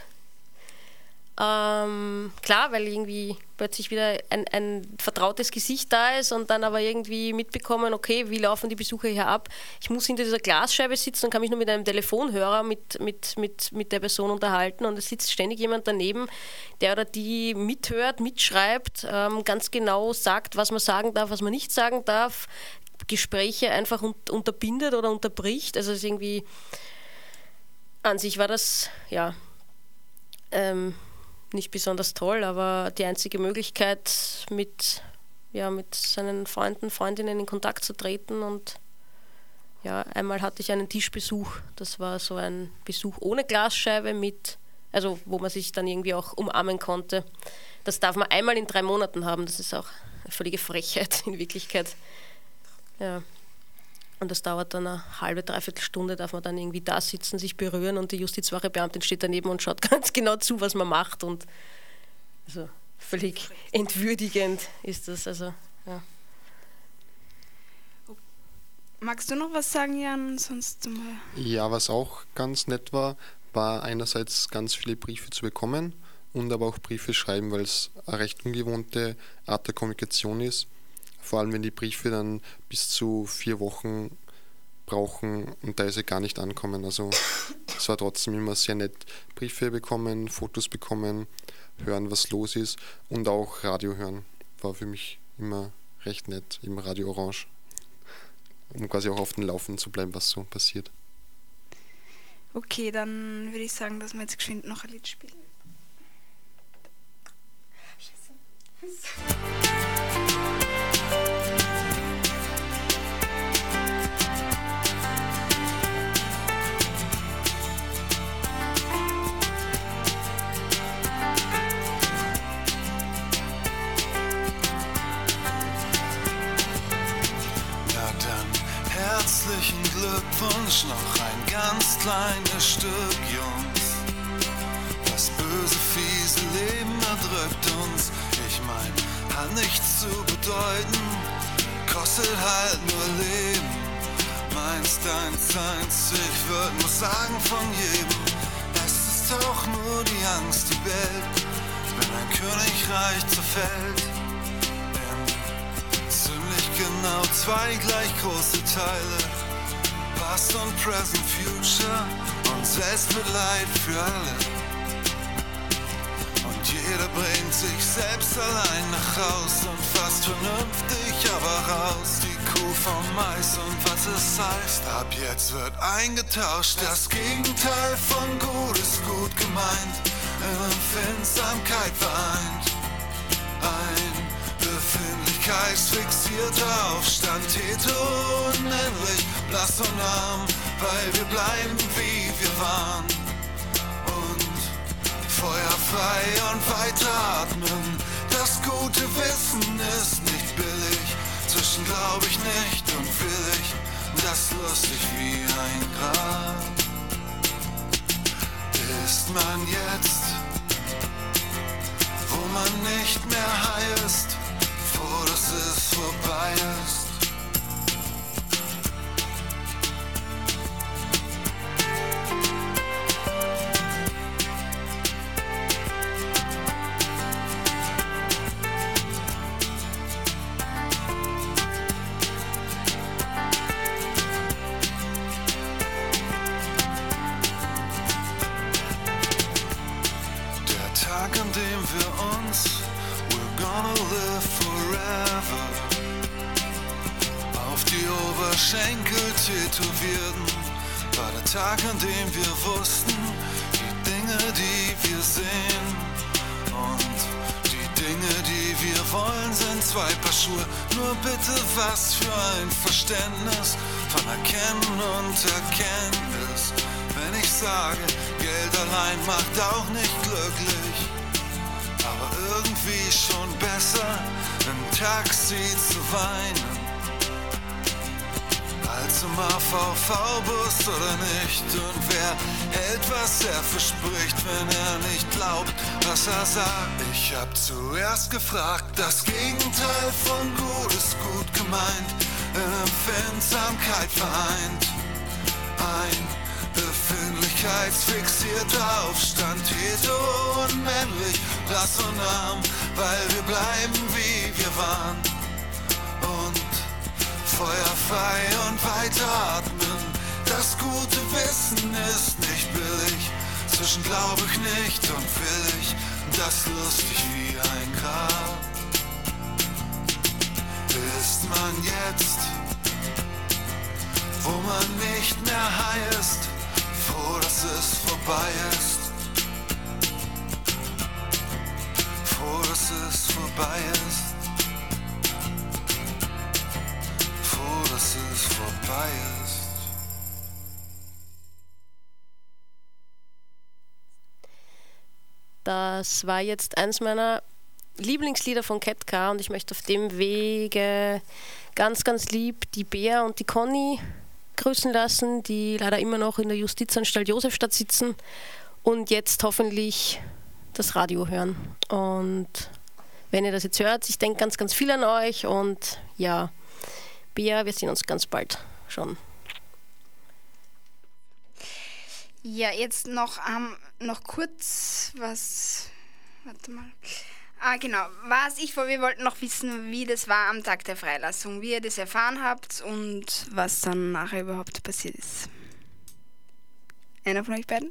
Ähm, klar, weil irgendwie plötzlich wieder ein, ein vertrautes Gesicht da ist und dann aber irgendwie mitbekommen, okay, wie laufen die Besucher hier ab? Ich muss hinter dieser Glasscheibe sitzen und kann mich nur mit einem Telefonhörer mit, mit, mit, mit der Person unterhalten und es sitzt ständig jemand daneben, der oder die mithört, mitschreibt, ähm, ganz genau sagt, was man sagen darf, was man nicht sagen darf, Gespräche einfach un- unterbindet oder unterbricht. Also es ist irgendwie, an sich war das, ja, ähm, nicht besonders toll, aber die einzige Möglichkeit, mit, ja, mit seinen Freunden, Freundinnen in Kontakt zu treten. Und ja, einmal hatte ich einen Tischbesuch. Das war so ein Besuch ohne Glasscheibe, mit, also wo man sich dann irgendwie auch umarmen konnte. Das darf man einmal in drei Monaten haben. Das ist auch eine völlige Frechheit in Wirklichkeit. Ja. Und das dauert dann eine halbe, dreiviertel Stunde, darf man dann irgendwie da sitzen, sich berühren und die Justizwachebeamtin steht daneben und schaut ganz genau zu, was man macht. Und also völlig entwürdigend ist das. Also, ja. Magst du noch was sagen, Jan? Sonst mal. Ja, was auch ganz nett war, war einerseits ganz viele Briefe zu bekommen und aber auch Briefe schreiben, weil es eine recht ungewohnte Art der Kommunikation ist. Vor allem, wenn die Briefe dann bis zu vier Wochen brauchen und teilweise gar nicht ankommen. Also es war trotzdem immer sehr nett. Briefe bekommen, Fotos bekommen, hören, was los ist und auch Radio hören. War für mich immer recht nett im Radio Orange, um quasi auch auf dem Laufenden zu bleiben, was so passiert. Okay, dann würde ich sagen, dass wir jetzt geschwind noch ein Lied spielen. Herzlichen Glückwunsch, noch ein ganz kleines Stück, Jungs. Das böse, fiese Leben erdrückt uns. Ich mein, hat nichts zu bedeuten, kostet halt nur Leben. Meins, deins, seins, ich würd nur sagen von jedem. Es ist doch nur die Angst, die bellt, wenn ein Königreich zerfällt. Genau zwei gleich große Teile, Past und Present, Future und und Selbstmitleid für alle. Und jeder bringt sich selbst allein nach Haus und fast vernünftig, aber raus. Die Kuh vom Mais und was es heißt, ab jetzt wird eingetauscht. Das Gegenteil von gut ist gut gemeint, in Empfindsamkeit vereint. Ein befindlichkeitsfixierter Aufstand, hetero und männlich, blass und arm, weil wir bleiben wie wir waren. Und feuerfrei und weiteratmen, das gute Wissen ist nicht billig. Zwischen glaub ich nicht und will ich, das lustig wie ein Grab. Ist man jetzt, wo man nicht mehr heißt, froh, dass es vorbei ist. Tätowierten war der Tag, an dem wir wussten, die Dinge, die wir sehen und die Dinge, die wir wollen, sind zwei Paar Schuhe. Nur bitte, was für ein Verständnis von Erkennen und Erkenntnis. Wenn ich sage, Geld allein macht auch nicht glücklich, aber irgendwie schon besser, im Taxi zu weinen als im A V V-Bus oder nicht. Und wer hält, was er verspricht, wenn er nicht glaubt, was er sagt? Ich hab zuerst gefragt, das Gegenteil von gut ist gut gemeint, in Empfindsamkeit vereint. Ein befindlichkeitsfixierter Aufstand, hetero und männlich, blass und arm, weil wir bleiben wie wir waren. Und feuerfrei und weiteratmen, das gute Wissen ist nicht billig. Zwischen glaub ich nicht und will ich, das lustig wie ein Grab. Ist man jetzt, wo man nicht mehr heißt, froh, dass es vorbei ist. Froh, dass es vorbei ist. Dass es vorbei ist. Das war jetzt eins meiner Lieblingslieder von Ketka und ich möchte auf dem Wege ganz, ganz lieb die Bea und die Conny grüßen lassen, die leider immer noch in der Justizanstalt Josefstadt sitzen und jetzt hoffentlich das Radio hören. Und wenn ihr das jetzt hört, ich denke ganz, ganz viel an euch und ja, Bea, wir sehen uns ganz bald schon. Ja, jetzt noch, ähm, noch kurz was. Warte mal. Ah, genau. Was ich vor, wir wollten noch wissen, wie das war am Tag der Freilassung, wie ihr das erfahren habt und was dann nachher überhaupt passiert ist. Einer von euch beiden?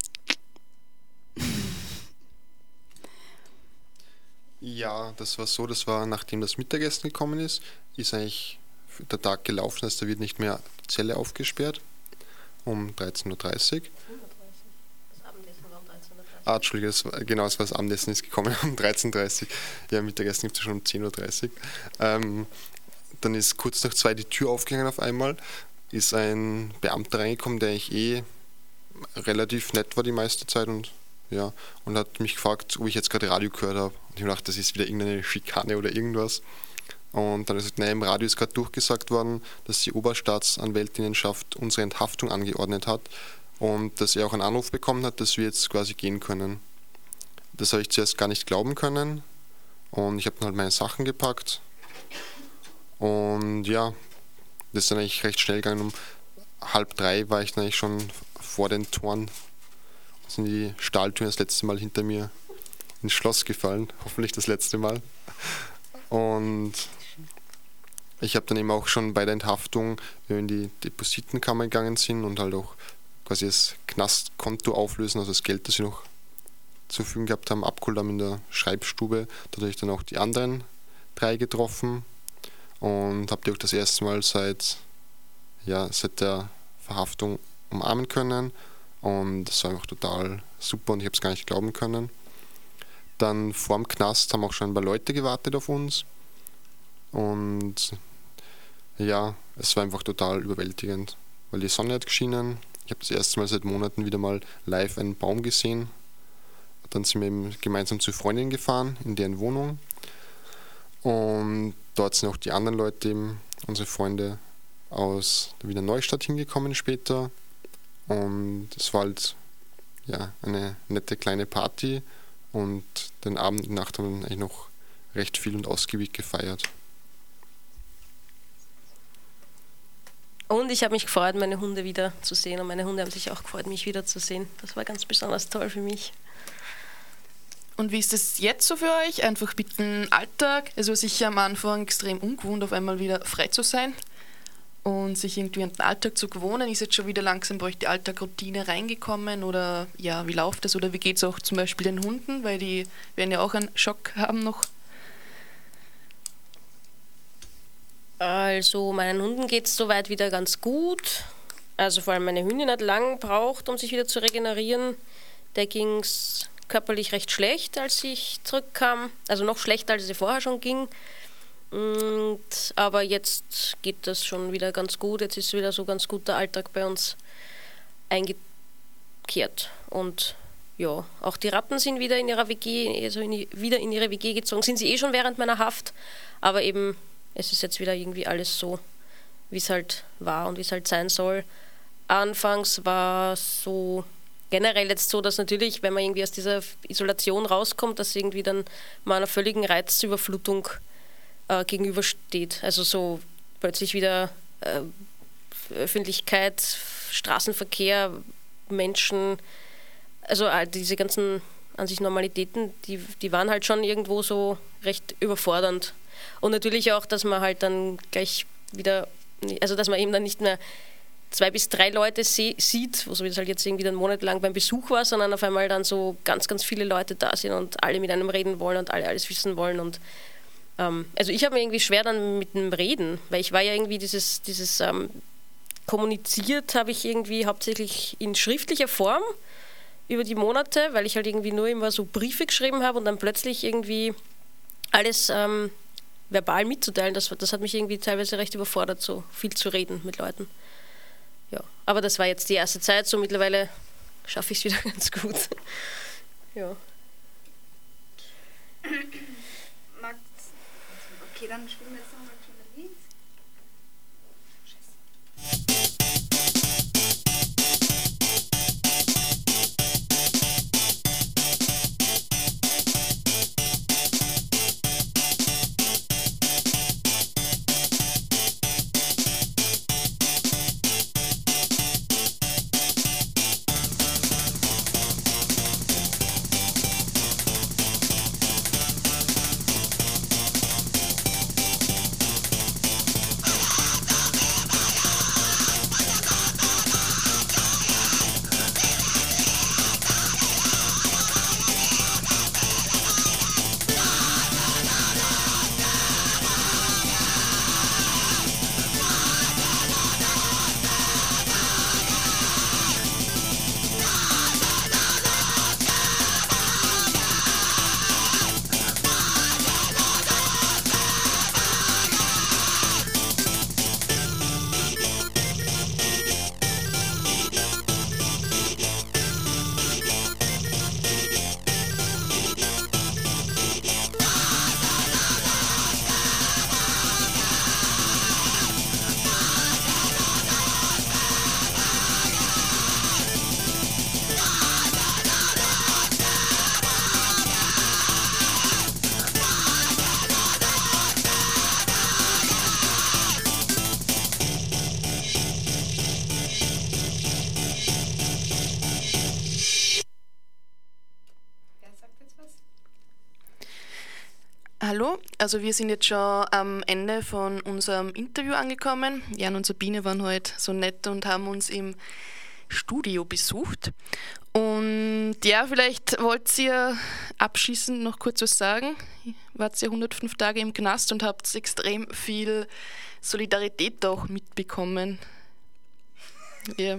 Ja, das war so, das war nachdem das Mittagessen gekommen ist, ist eigentlich der Tag gelaufen ist, da wird nicht mehr die Zelle aufgesperrt um dreizehn Uhr dreißig. Das Abendessen war um dreizehn Uhr dreißig. Ah, Entschuldige, das war, genau, das war das Abendessen ist gekommen um dreizehn Uhr dreißig. Ja, Mittagessen gibt es schon um zehn Uhr dreißig. Ähm, dann ist kurz nach zwei die Tür aufgegangen auf einmal, ist ein Beamter reingekommen, der eigentlich eh relativ nett war die meiste Zeit und ja, und hat mich gefragt, ob ich jetzt gerade Radio gehört habe. Und ich habe gedacht, das ist wieder irgendeine Schikane oder irgendwas. Und dann hat er gesagt, nein, im Radio ist gerade durchgesagt worden, dass die Oberstaatsanwältinnenschaft unsere Enthaftung angeordnet hat und dass er auch einen Anruf bekommen hat, dass wir jetzt quasi gehen können. Das habe ich zuerst gar nicht glauben können und ich habe dann halt meine Sachen gepackt und ja, das ist dann eigentlich recht schnell gegangen. Um halb drei war ich dann eigentlich schon vor den Toren, sind die Stahltüren das letzte Mal hinter mir ins Schloss gefallen, hoffentlich das letzte Mal. Und ich habe dann eben auch schon bei der Enthaftung, wenn wir in die Depositenkammer gegangen sind und halt auch quasi das Knastkonto auflösen, also das Geld, das sie noch zur Verfügung gehabt haben, abgeholt haben in der Schreibstube. Da habe ich dann auch die anderen drei getroffen und habe die auch das erste Mal seit, ja, seit der Verhaftung umarmen können. Und das war einfach total super und ich habe es gar nicht glauben können. Dann vor dem Knast haben auch schon ein paar Leute gewartet auf uns. Und ja, es war einfach total überwältigend, weil die Sonne hat geschienen. Ich habe das erste Mal seit Monaten wieder mal live einen Baum gesehen. Dann sind wir eben gemeinsam zu Freundinnen gefahren, in deren Wohnung. Und dort sind auch die anderen Leute, eben unsere Freunde aus der Wiener Neustadt hingekommen später. Und es war halt ja, eine nette kleine Party. Und den Abend, die Nacht haben wir eigentlich noch recht viel und ausgiebig gefeiert. Und ich habe mich gefreut, meine Hunde wieder zu sehen. Und meine Hunde haben sich auch gefreut, mich wieder zu sehen. Das war ganz besonders toll für mich. Und wie ist es jetzt so für euch? Einfach mit dem Alltag? Es war sicher am Anfang extrem ungewohnt, auf einmal wieder frei zu sein und sich irgendwie an den Alltag zu gewöhnen. Ist jetzt schon wieder langsam bei euch die Alltagroutine reingekommen oder ja, wie läuft das? Oder wie geht es auch zum Beispiel den Hunden? Weil die werden ja auch einen Schock haben noch. Also meinen Hunden geht es soweit wieder ganz gut. Also vor allem meine Hündin hat lang gebraucht, um sich wieder zu regenerieren. Der ging es körperlich recht schlecht, als ich zurückkam. Also noch schlechter, als es vorher schon ging. Und, aber jetzt geht das schon wieder ganz gut. Jetzt ist wieder so ganz guter Alltag bei uns eingekehrt. Und ja, auch die Ratten sind wieder in ihrer W G, also in, wieder in ihre W G gezogen. Sind sie eh schon während meiner Haft. Aber eben, es ist jetzt wieder irgendwie alles so, wie es halt war und wie es halt sein soll. Anfangs war es so generell jetzt so, dass natürlich, wenn man irgendwie aus dieser Isolation rauskommt, dass irgendwie dann mal einer völligen Reizüberflutung äh, gegenübersteht. Also so plötzlich wieder äh, Öffentlichkeit, Straßenverkehr, Menschen, also all diese ganzen an sich Normalitäten, die, die waren halt schon irgendwo so recht überfordernd. Und natürlich auch, dass man halt dann gleich wieder, also dass man eben dann nicht mehr zwei bis drei Leute se- sieht, so wie das halt jetzt irgendwie dann monatelang beim Besuch war, sondern auf einmal dann so ganz, ganz viele Leute da sind und alle mit einem reden wollen und alle alles wissen wollen. Und ähm, also ich habe mir irgendwie schwer dann mit dem Reden, weil ich war ja irgendwie dieses, dieses ähm, kommuniziert habe ich irgendwie hauptsächlich in schriftlicher Form über die Monate, weil ich halt irgendwie nur immer so Briefe geschrieben habe und dann plötzlich irgendwie alles ähm, verbal mitzuteilen, das, das hat mich irgendwie teilweise recht überfordert, so viel zu reden mit Leuten. Ja, aber das war jetzt die erste Zeit, so mittlerweile schaffe ich es wieder ganz gut. Ja. Okay, dann spielen wir jetzt noch mal ein Lied. Hallo, also wir sind jetzt schon am Ende von unserem Interview angekommen. Jan und Sabine waren heute so nett und haben uns im Studio besucht. Und ja, vielleicht wollt ihr abschließend noch kurz was sagen. Wart ihr hundertfünf Tage im Knast und habt extrem viel Solidarität auch mitbekommen. Ja.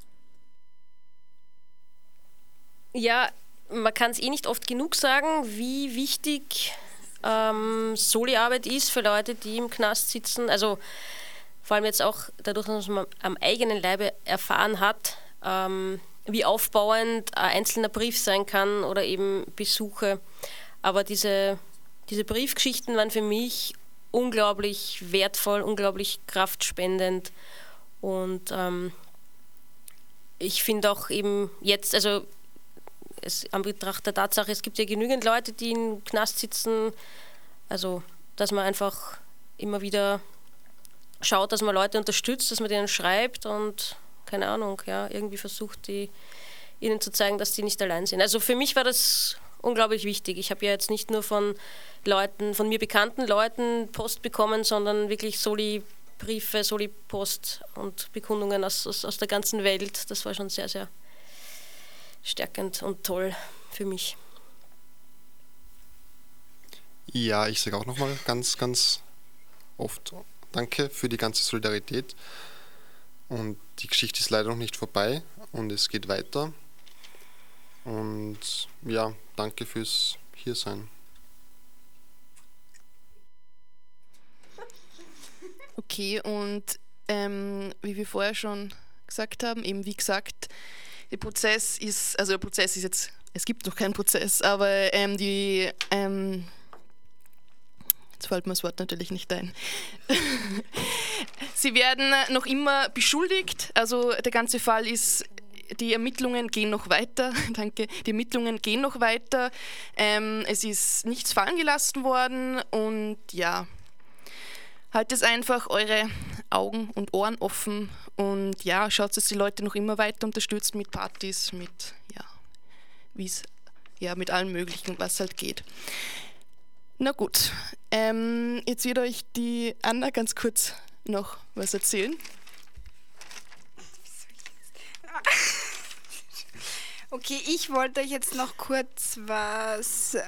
Ja, man kann es eh nicht oft genug sagen, wie wichtig ähm, Soli-Arbeit ist für Leute, die im Knast sitzen. Also vor allem jetzt auch dadurch, dass man am eigenen Leibe erfahren hat, ähm, wie aufbauend ein einzelner Brief sein kann oder eben Besuche. Aber diese, diese Briefgeschichten waren für mich unglaublich wertvoll, unglaublich kraftspendend. Und ähm, ich finde auch eben jetzt, also es, an Betracht der Tatsache, es gibt ja genügend Leute, die im Knast sitzen, also dass man einfach immer wieder schaut, dass man Leute unterstützt, dass man denen schreibt und keine Ahnung, ja, irgendwie versucht, die, ihnen zu zeigen, dass die nicht allein sind. Also für mich war das unglaublich wichtig. Ich habe ja jetzt nicht nur von Leuten, von mir bekannten Leuten Post bekommen, sondern wirklich Soli-Briefe, Soli-Post und Bekundungen aus, aus, aus der ganzen Welt. Das war schon sehr, sehr stärkend und toll für mich. Ja, ich sage auch nochmal ganz, ganz oft Danke für die ganze Solidarität. Und die Geschichte ist leider noch nicht vorbei und es geht weiter. Und ja, danke fürs Hiersein. Okay, und ähm, wie wir vorher schon gesagt haben, eben wie gesagt, der Prozess ist, also der Prozess ist jetzt, es gibt noch keinen Prozess, aber ähm, die, ähm, jetzt fällt mir das Wort natürlich nicht ein. Sie werden noch immer beschuldigt, also der ganze Fall ist, die Ermittlungen gehen noch weiter, danke, die Ermittlungen gehen noch weiter, ähm, es ist nichts fallen gelassen worden und ja, haltet einfach eure Augen und Ohren offen und ja, schaut, dass die Leute noch immer weiter unterstützt mit Partys, mit, ja, wie es, ja, mit allem Möglichen, was halt geht. Na gut, ähm, jetzt wird euch die Anna ganz kurz noch was erzählen. Okay, ich wollte euch jetzt noch kurz was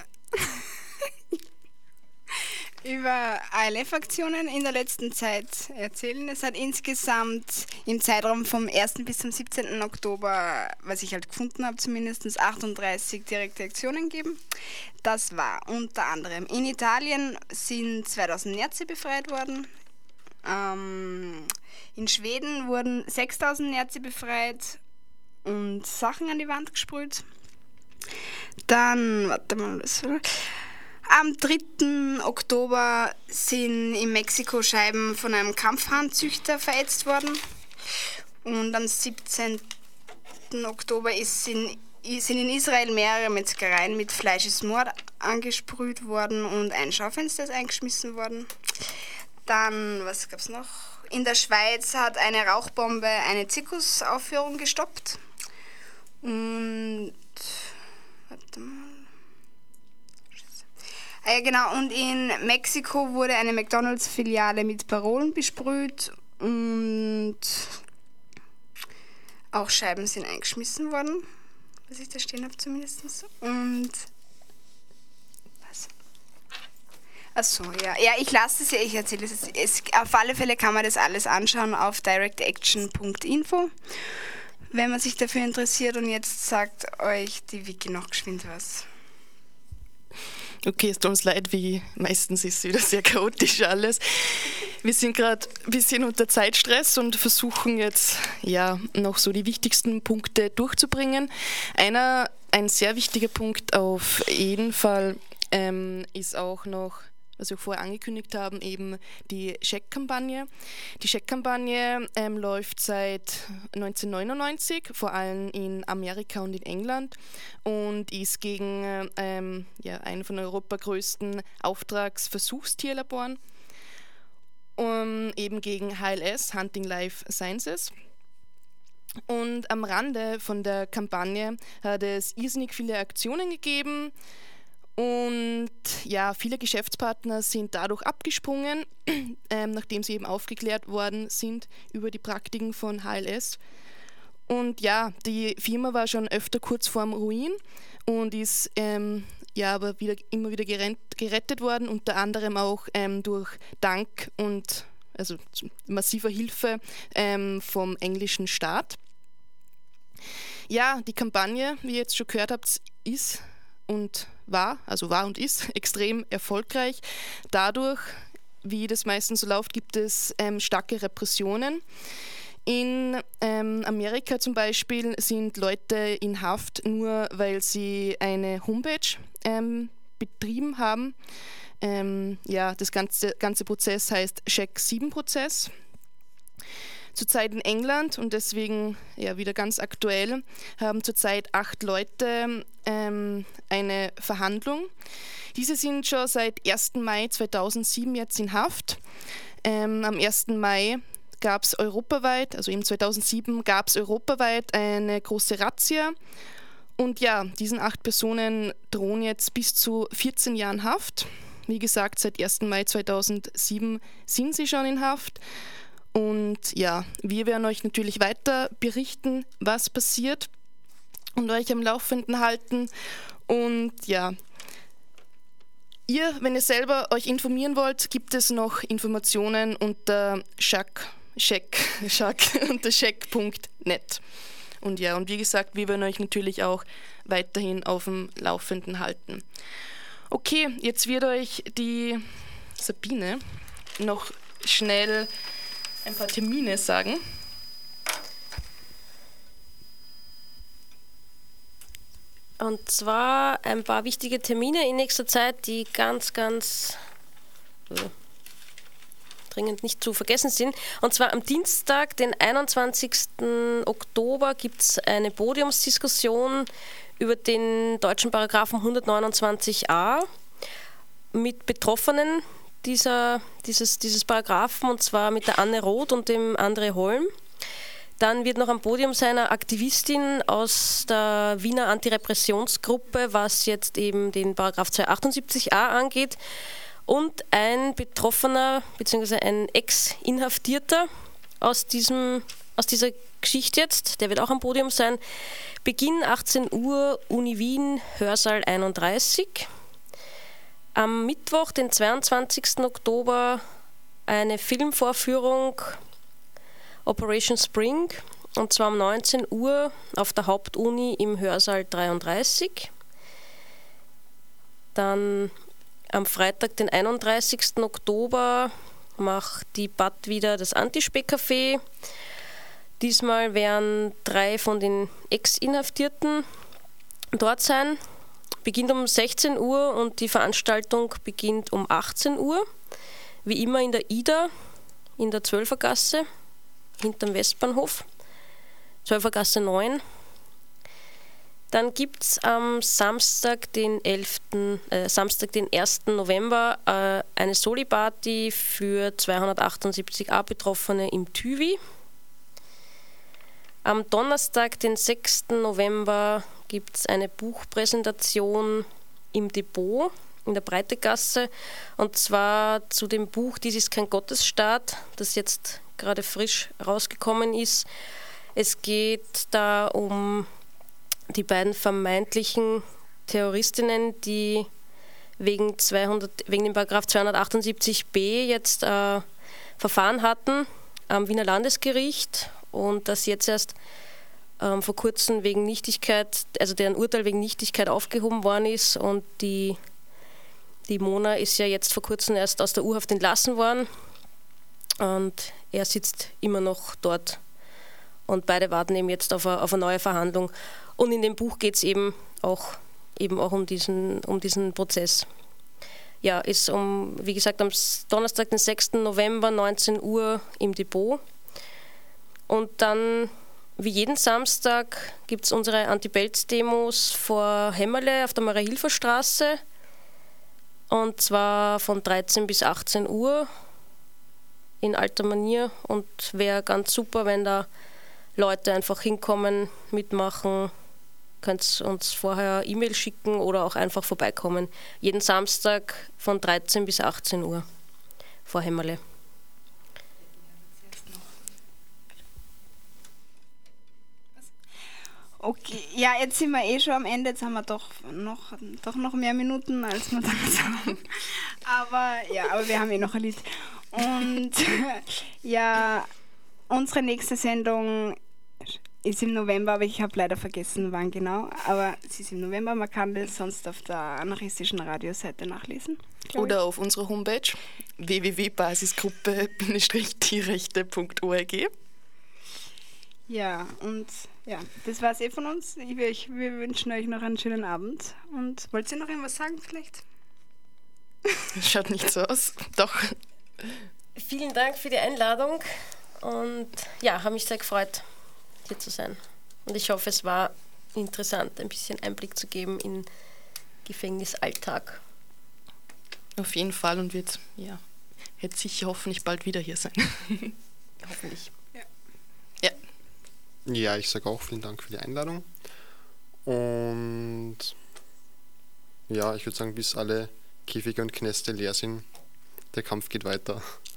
über A L F-Aktionen in der letzten Zeit erzählen. Es hat insgesamt im Zeitraum vom ersten bis zum siebzehnten Oktober, was ich halt gefunden habe, zumindest achtunddreißig direkte Aktionen gegeben. Das war unter anderem in Italien sind zweitausend Nerze befreit worden. Ähm, in Schweden wurden sechstausend Nerze befreit und Sachen an die Wand gesprüht. Dann, warte mal, was war das? Am dritten Oktober sind in Mexiko Scheiben von einem Kampfhahnzüchter verätzt worden. Und am siebzehnten Oktober ist in, sind in Israel mehrere Metzgereien mit Fleischesmord angesprüht worden und ein Schaufenster ist eingeschmissen worden. Dann, was gab es noch? In der Schweiz hat eine Rauchbombe eine Zirkusaufführung gestoppt. Und, warte mal. Ah ja, genau, und in Mexiko wurde eine McDonalds-Filiale mit Parolen besprüht und auch Scheiben sind eingeschmissen worden, was ich da stehen habe zumindest. Und was? Achso, ja. Ja, ich lasse es ja, ich erzähle es jetzt. Es, auf alle Fälle kann man das alles anschauen auf direct action punkt info, wenn man sich dafür interessiert. Und jetzt sagt euch die Wiki noch geschwind was. Okay, es tut uns leid, wie meistens ist es wieder sehr chaotisch alles. Wir sind gerade ein bisschen unter Zeitstress und versuchen jetzt ja noch so die wichtigsten Punkte durchzubringen. Einer, ein sehr wichtiger Punkt auf jeden Fall ähm, ist auch noch, was wir vorher angekündigt haben, eben die Scheck-Kampagne. Die Scheck-Kampagne ähm, läuft seit neunzehnhundertneunundneunzig, vor allem in Amerika und in England, und ist gegen ähm, ja, einen von Europas größten Auftragsversuchstierlaboren, um, eben gegen H L S, Hunting Life Sciences. Und am Rande von der Kampagne hat es irrsinnig viele Aktionen gegeben. Und ja, viele Geschäftspartner sind dadurch abgesprungen, ähm, nachdem sie eben aufgeklärt worden sind über die Praktiken von H L S. Und ja, die Firma war schon öfter kurz vorm Ruin und ist ähm, ja aber wieder, immer wieder gerettet worden, unter anderem auch ähm, durch Dank und also massiver Hilfe ähm, vom englischen Staat. Ja, die Kampagne, wie ihr jetzt schon gehört habt, ist und war, also war und ist extrem erfolgreich. Dadurch, wie das meistens so läuft, gibt es ähm, starke Repressionen. In ähm, Amerika zum Beispiel sind Leute in Haft, nur weil sie eine Homepage ähm, betrieben haben. Ähm, ja, das ganze, ganze Prozess heißt Check sieben Prozess. Zurzeit in England und deswegen ja wieder ganz aktuell haben zurzeit acht Leute ähm, eine Verhandlung. Diese sind schon seit ersten Mai zweitausendsieben jetzt in Haft. Ähm, am ersten Mai gab es europaweit, also im zweitausendsieben gab es europaweit eine große Razzia. Und ja, diesen acht Personen drohen jetzt bis zu vierzehn Jahren Haft. Wie gesagt, seit ersten Mai zweitausendsieben sind sie schon in Haft. Und ja, wir werden euch natürlich weiter berichten, was passiert und euch am Laufenden halten. Und ja, ihr, wenn ihr selber euch informieren wollt, gibt es noch Informationen unter Check, Check, Check, unter check punkt net. Und ja, und wie gesagt, wir werden euch natürlich auch weiterhin auf dem Laufenden halten. Okay, jetzt wird euch die Sabine noch schnell ein paar Termine sagen. Und zwar ein paar wichtige Termine in nächster Zeit, die ganz, ganz äh, dringend nicht zu vergessen sind. Und zwar am Dienstag, den einundzwanzigsten Oktober, gibt es eine Podiumsdiskussion über den deutschen Paragraphen hundertneunundzwanzig a mit Betroffenen dieser, dieses, dieses Paragraphen, und zwar mit der Anne Roth und dem André Holm. Dann wird noch am Podium sein eine Aktivistin aus der Wiener Antirepressionsgruppe, was jetzt eben den Paragraph zweihundertachtundsiebzig a angeht, und ein Betroffener bzw. ein Ex-Inhaftierter aus, diesem, aus dieser Geschichte jetzt, der wird auch am Podium sein. Beginn achtzehn Uhr, Uni Wien, Hörsaal einunddreißig. Am Mittwoch, den zweiundzwanzigsten Oktober, eine Filmvorführung Operation Spring, und zwar um neunzehn Uhr auf der Hauptuni im Hörsaal dreiunddreißig. Dann am Freitag, den einunddreißigsten Oktober, macht die B A T wieder das Anti-Speck-Café. Diesmal werden drei von den Ex-Inhaftierten dort sein. Beginnt um sechzehn Uhr und die Veranstaltung beginnt um achtzehn Uhr. Wie immer in der Ida, in der Zwölfergasse, hinterm Westbahnhof, Zwölfergasse neun. Dann gibt es am Samstag, den elften Äh, Samstag, den ersten November, äh, eine Soli-Party für zweihundertachtundsiebzig a Betroffene im Tüvi. Am Donnerstag, den sechsten November, gibt es eine Buchpräsentation im Depot in der Breitegasse, und zwar zu dem Buch Dies ist kein Gottesstaat, das jetzt gerade frisch rausgekommen ist. Es geht da um die beiden vermeintlichen Terroristinnen, die wegen, zweihundert, wegen dem Paragraph zweihundertachtundsiebzig b jetzt äh, Verfahren hatten am Wiener Landesgericht, und das jetzt erst ähm, vor kurzem wegen Nichtigkeit, also deren Urteil wegen Nichtigkeit aufgehoben worden ist, und die, die Mona ist ja jetzt vor kurzem erst aus der U-Haft entlassen worden und er sitzt immer noch dort, und beide warten eben jetzt auf eine, auf eine neue Verhandlung. Und in dem Buch geht es eben auch, eben auch um diesen, um diesen Prozess. Ja, ist um, wie gesagt, am Donnerstag, den sechsten November, neunzehn Uhr im Depot. Und dann, wie jeden Samstag, gibt es unsere Anti-Belz-Demos vor Hämmerle auf der Maria-Hilfer-Straße. Und zwar von dreizehn bis achtzehn Uhr in alter Manier. Und wäre ganz super, wenn da Leute einfach hinkommen, mitmachen. Könnt uns vorher E-Mail schicken oder auch einfach vorbeikommen. Jeden Samstag von dreizehn bis achtzehn Uhr vor Hämmerle. Was Okay, ja, jetzt sind wir eh schon am Ende. Jetzt haben wir doch noch, doch noch mehr Minuten, als wir damals haben. Aber ja, aber wir haben eh noch ein Lied. Und ja, unsere nächste Sendung ist im November, aber ich habe leider vergessen, wann genau. Aber sie ist im November, man kann das sonst auf der anarchistischen Radioseite nachlesen. Oder auf unserer Homepage w w w punkt basisgruppe tierrechte punkt org. Ja, und ja, das war es eh von uns. Ich, ich, wir wünschen euch noch einen schönen Abend. Und wollt ihr noch irgendwas sagen vielleicht? Schaut nicht so aus. Doch. Vielen Dank für die Einladung und ja, habe mich sehr gefreut, hier zu sein. Und ich hoffe, es war interessant, ein bisschen Einblick zu geben in Gefängnisalltag. Auf jeden Fall und wird ja, jetzt sicher hoffentlich bald wieder hier sein. Hoffentlich. Ja. Ja. Ja, ich sage auch vielen Dank für die Einladung. Und ja, ich würde sagen, bis alle Käfige und Knäste leer sind, der Kampf geht weiter.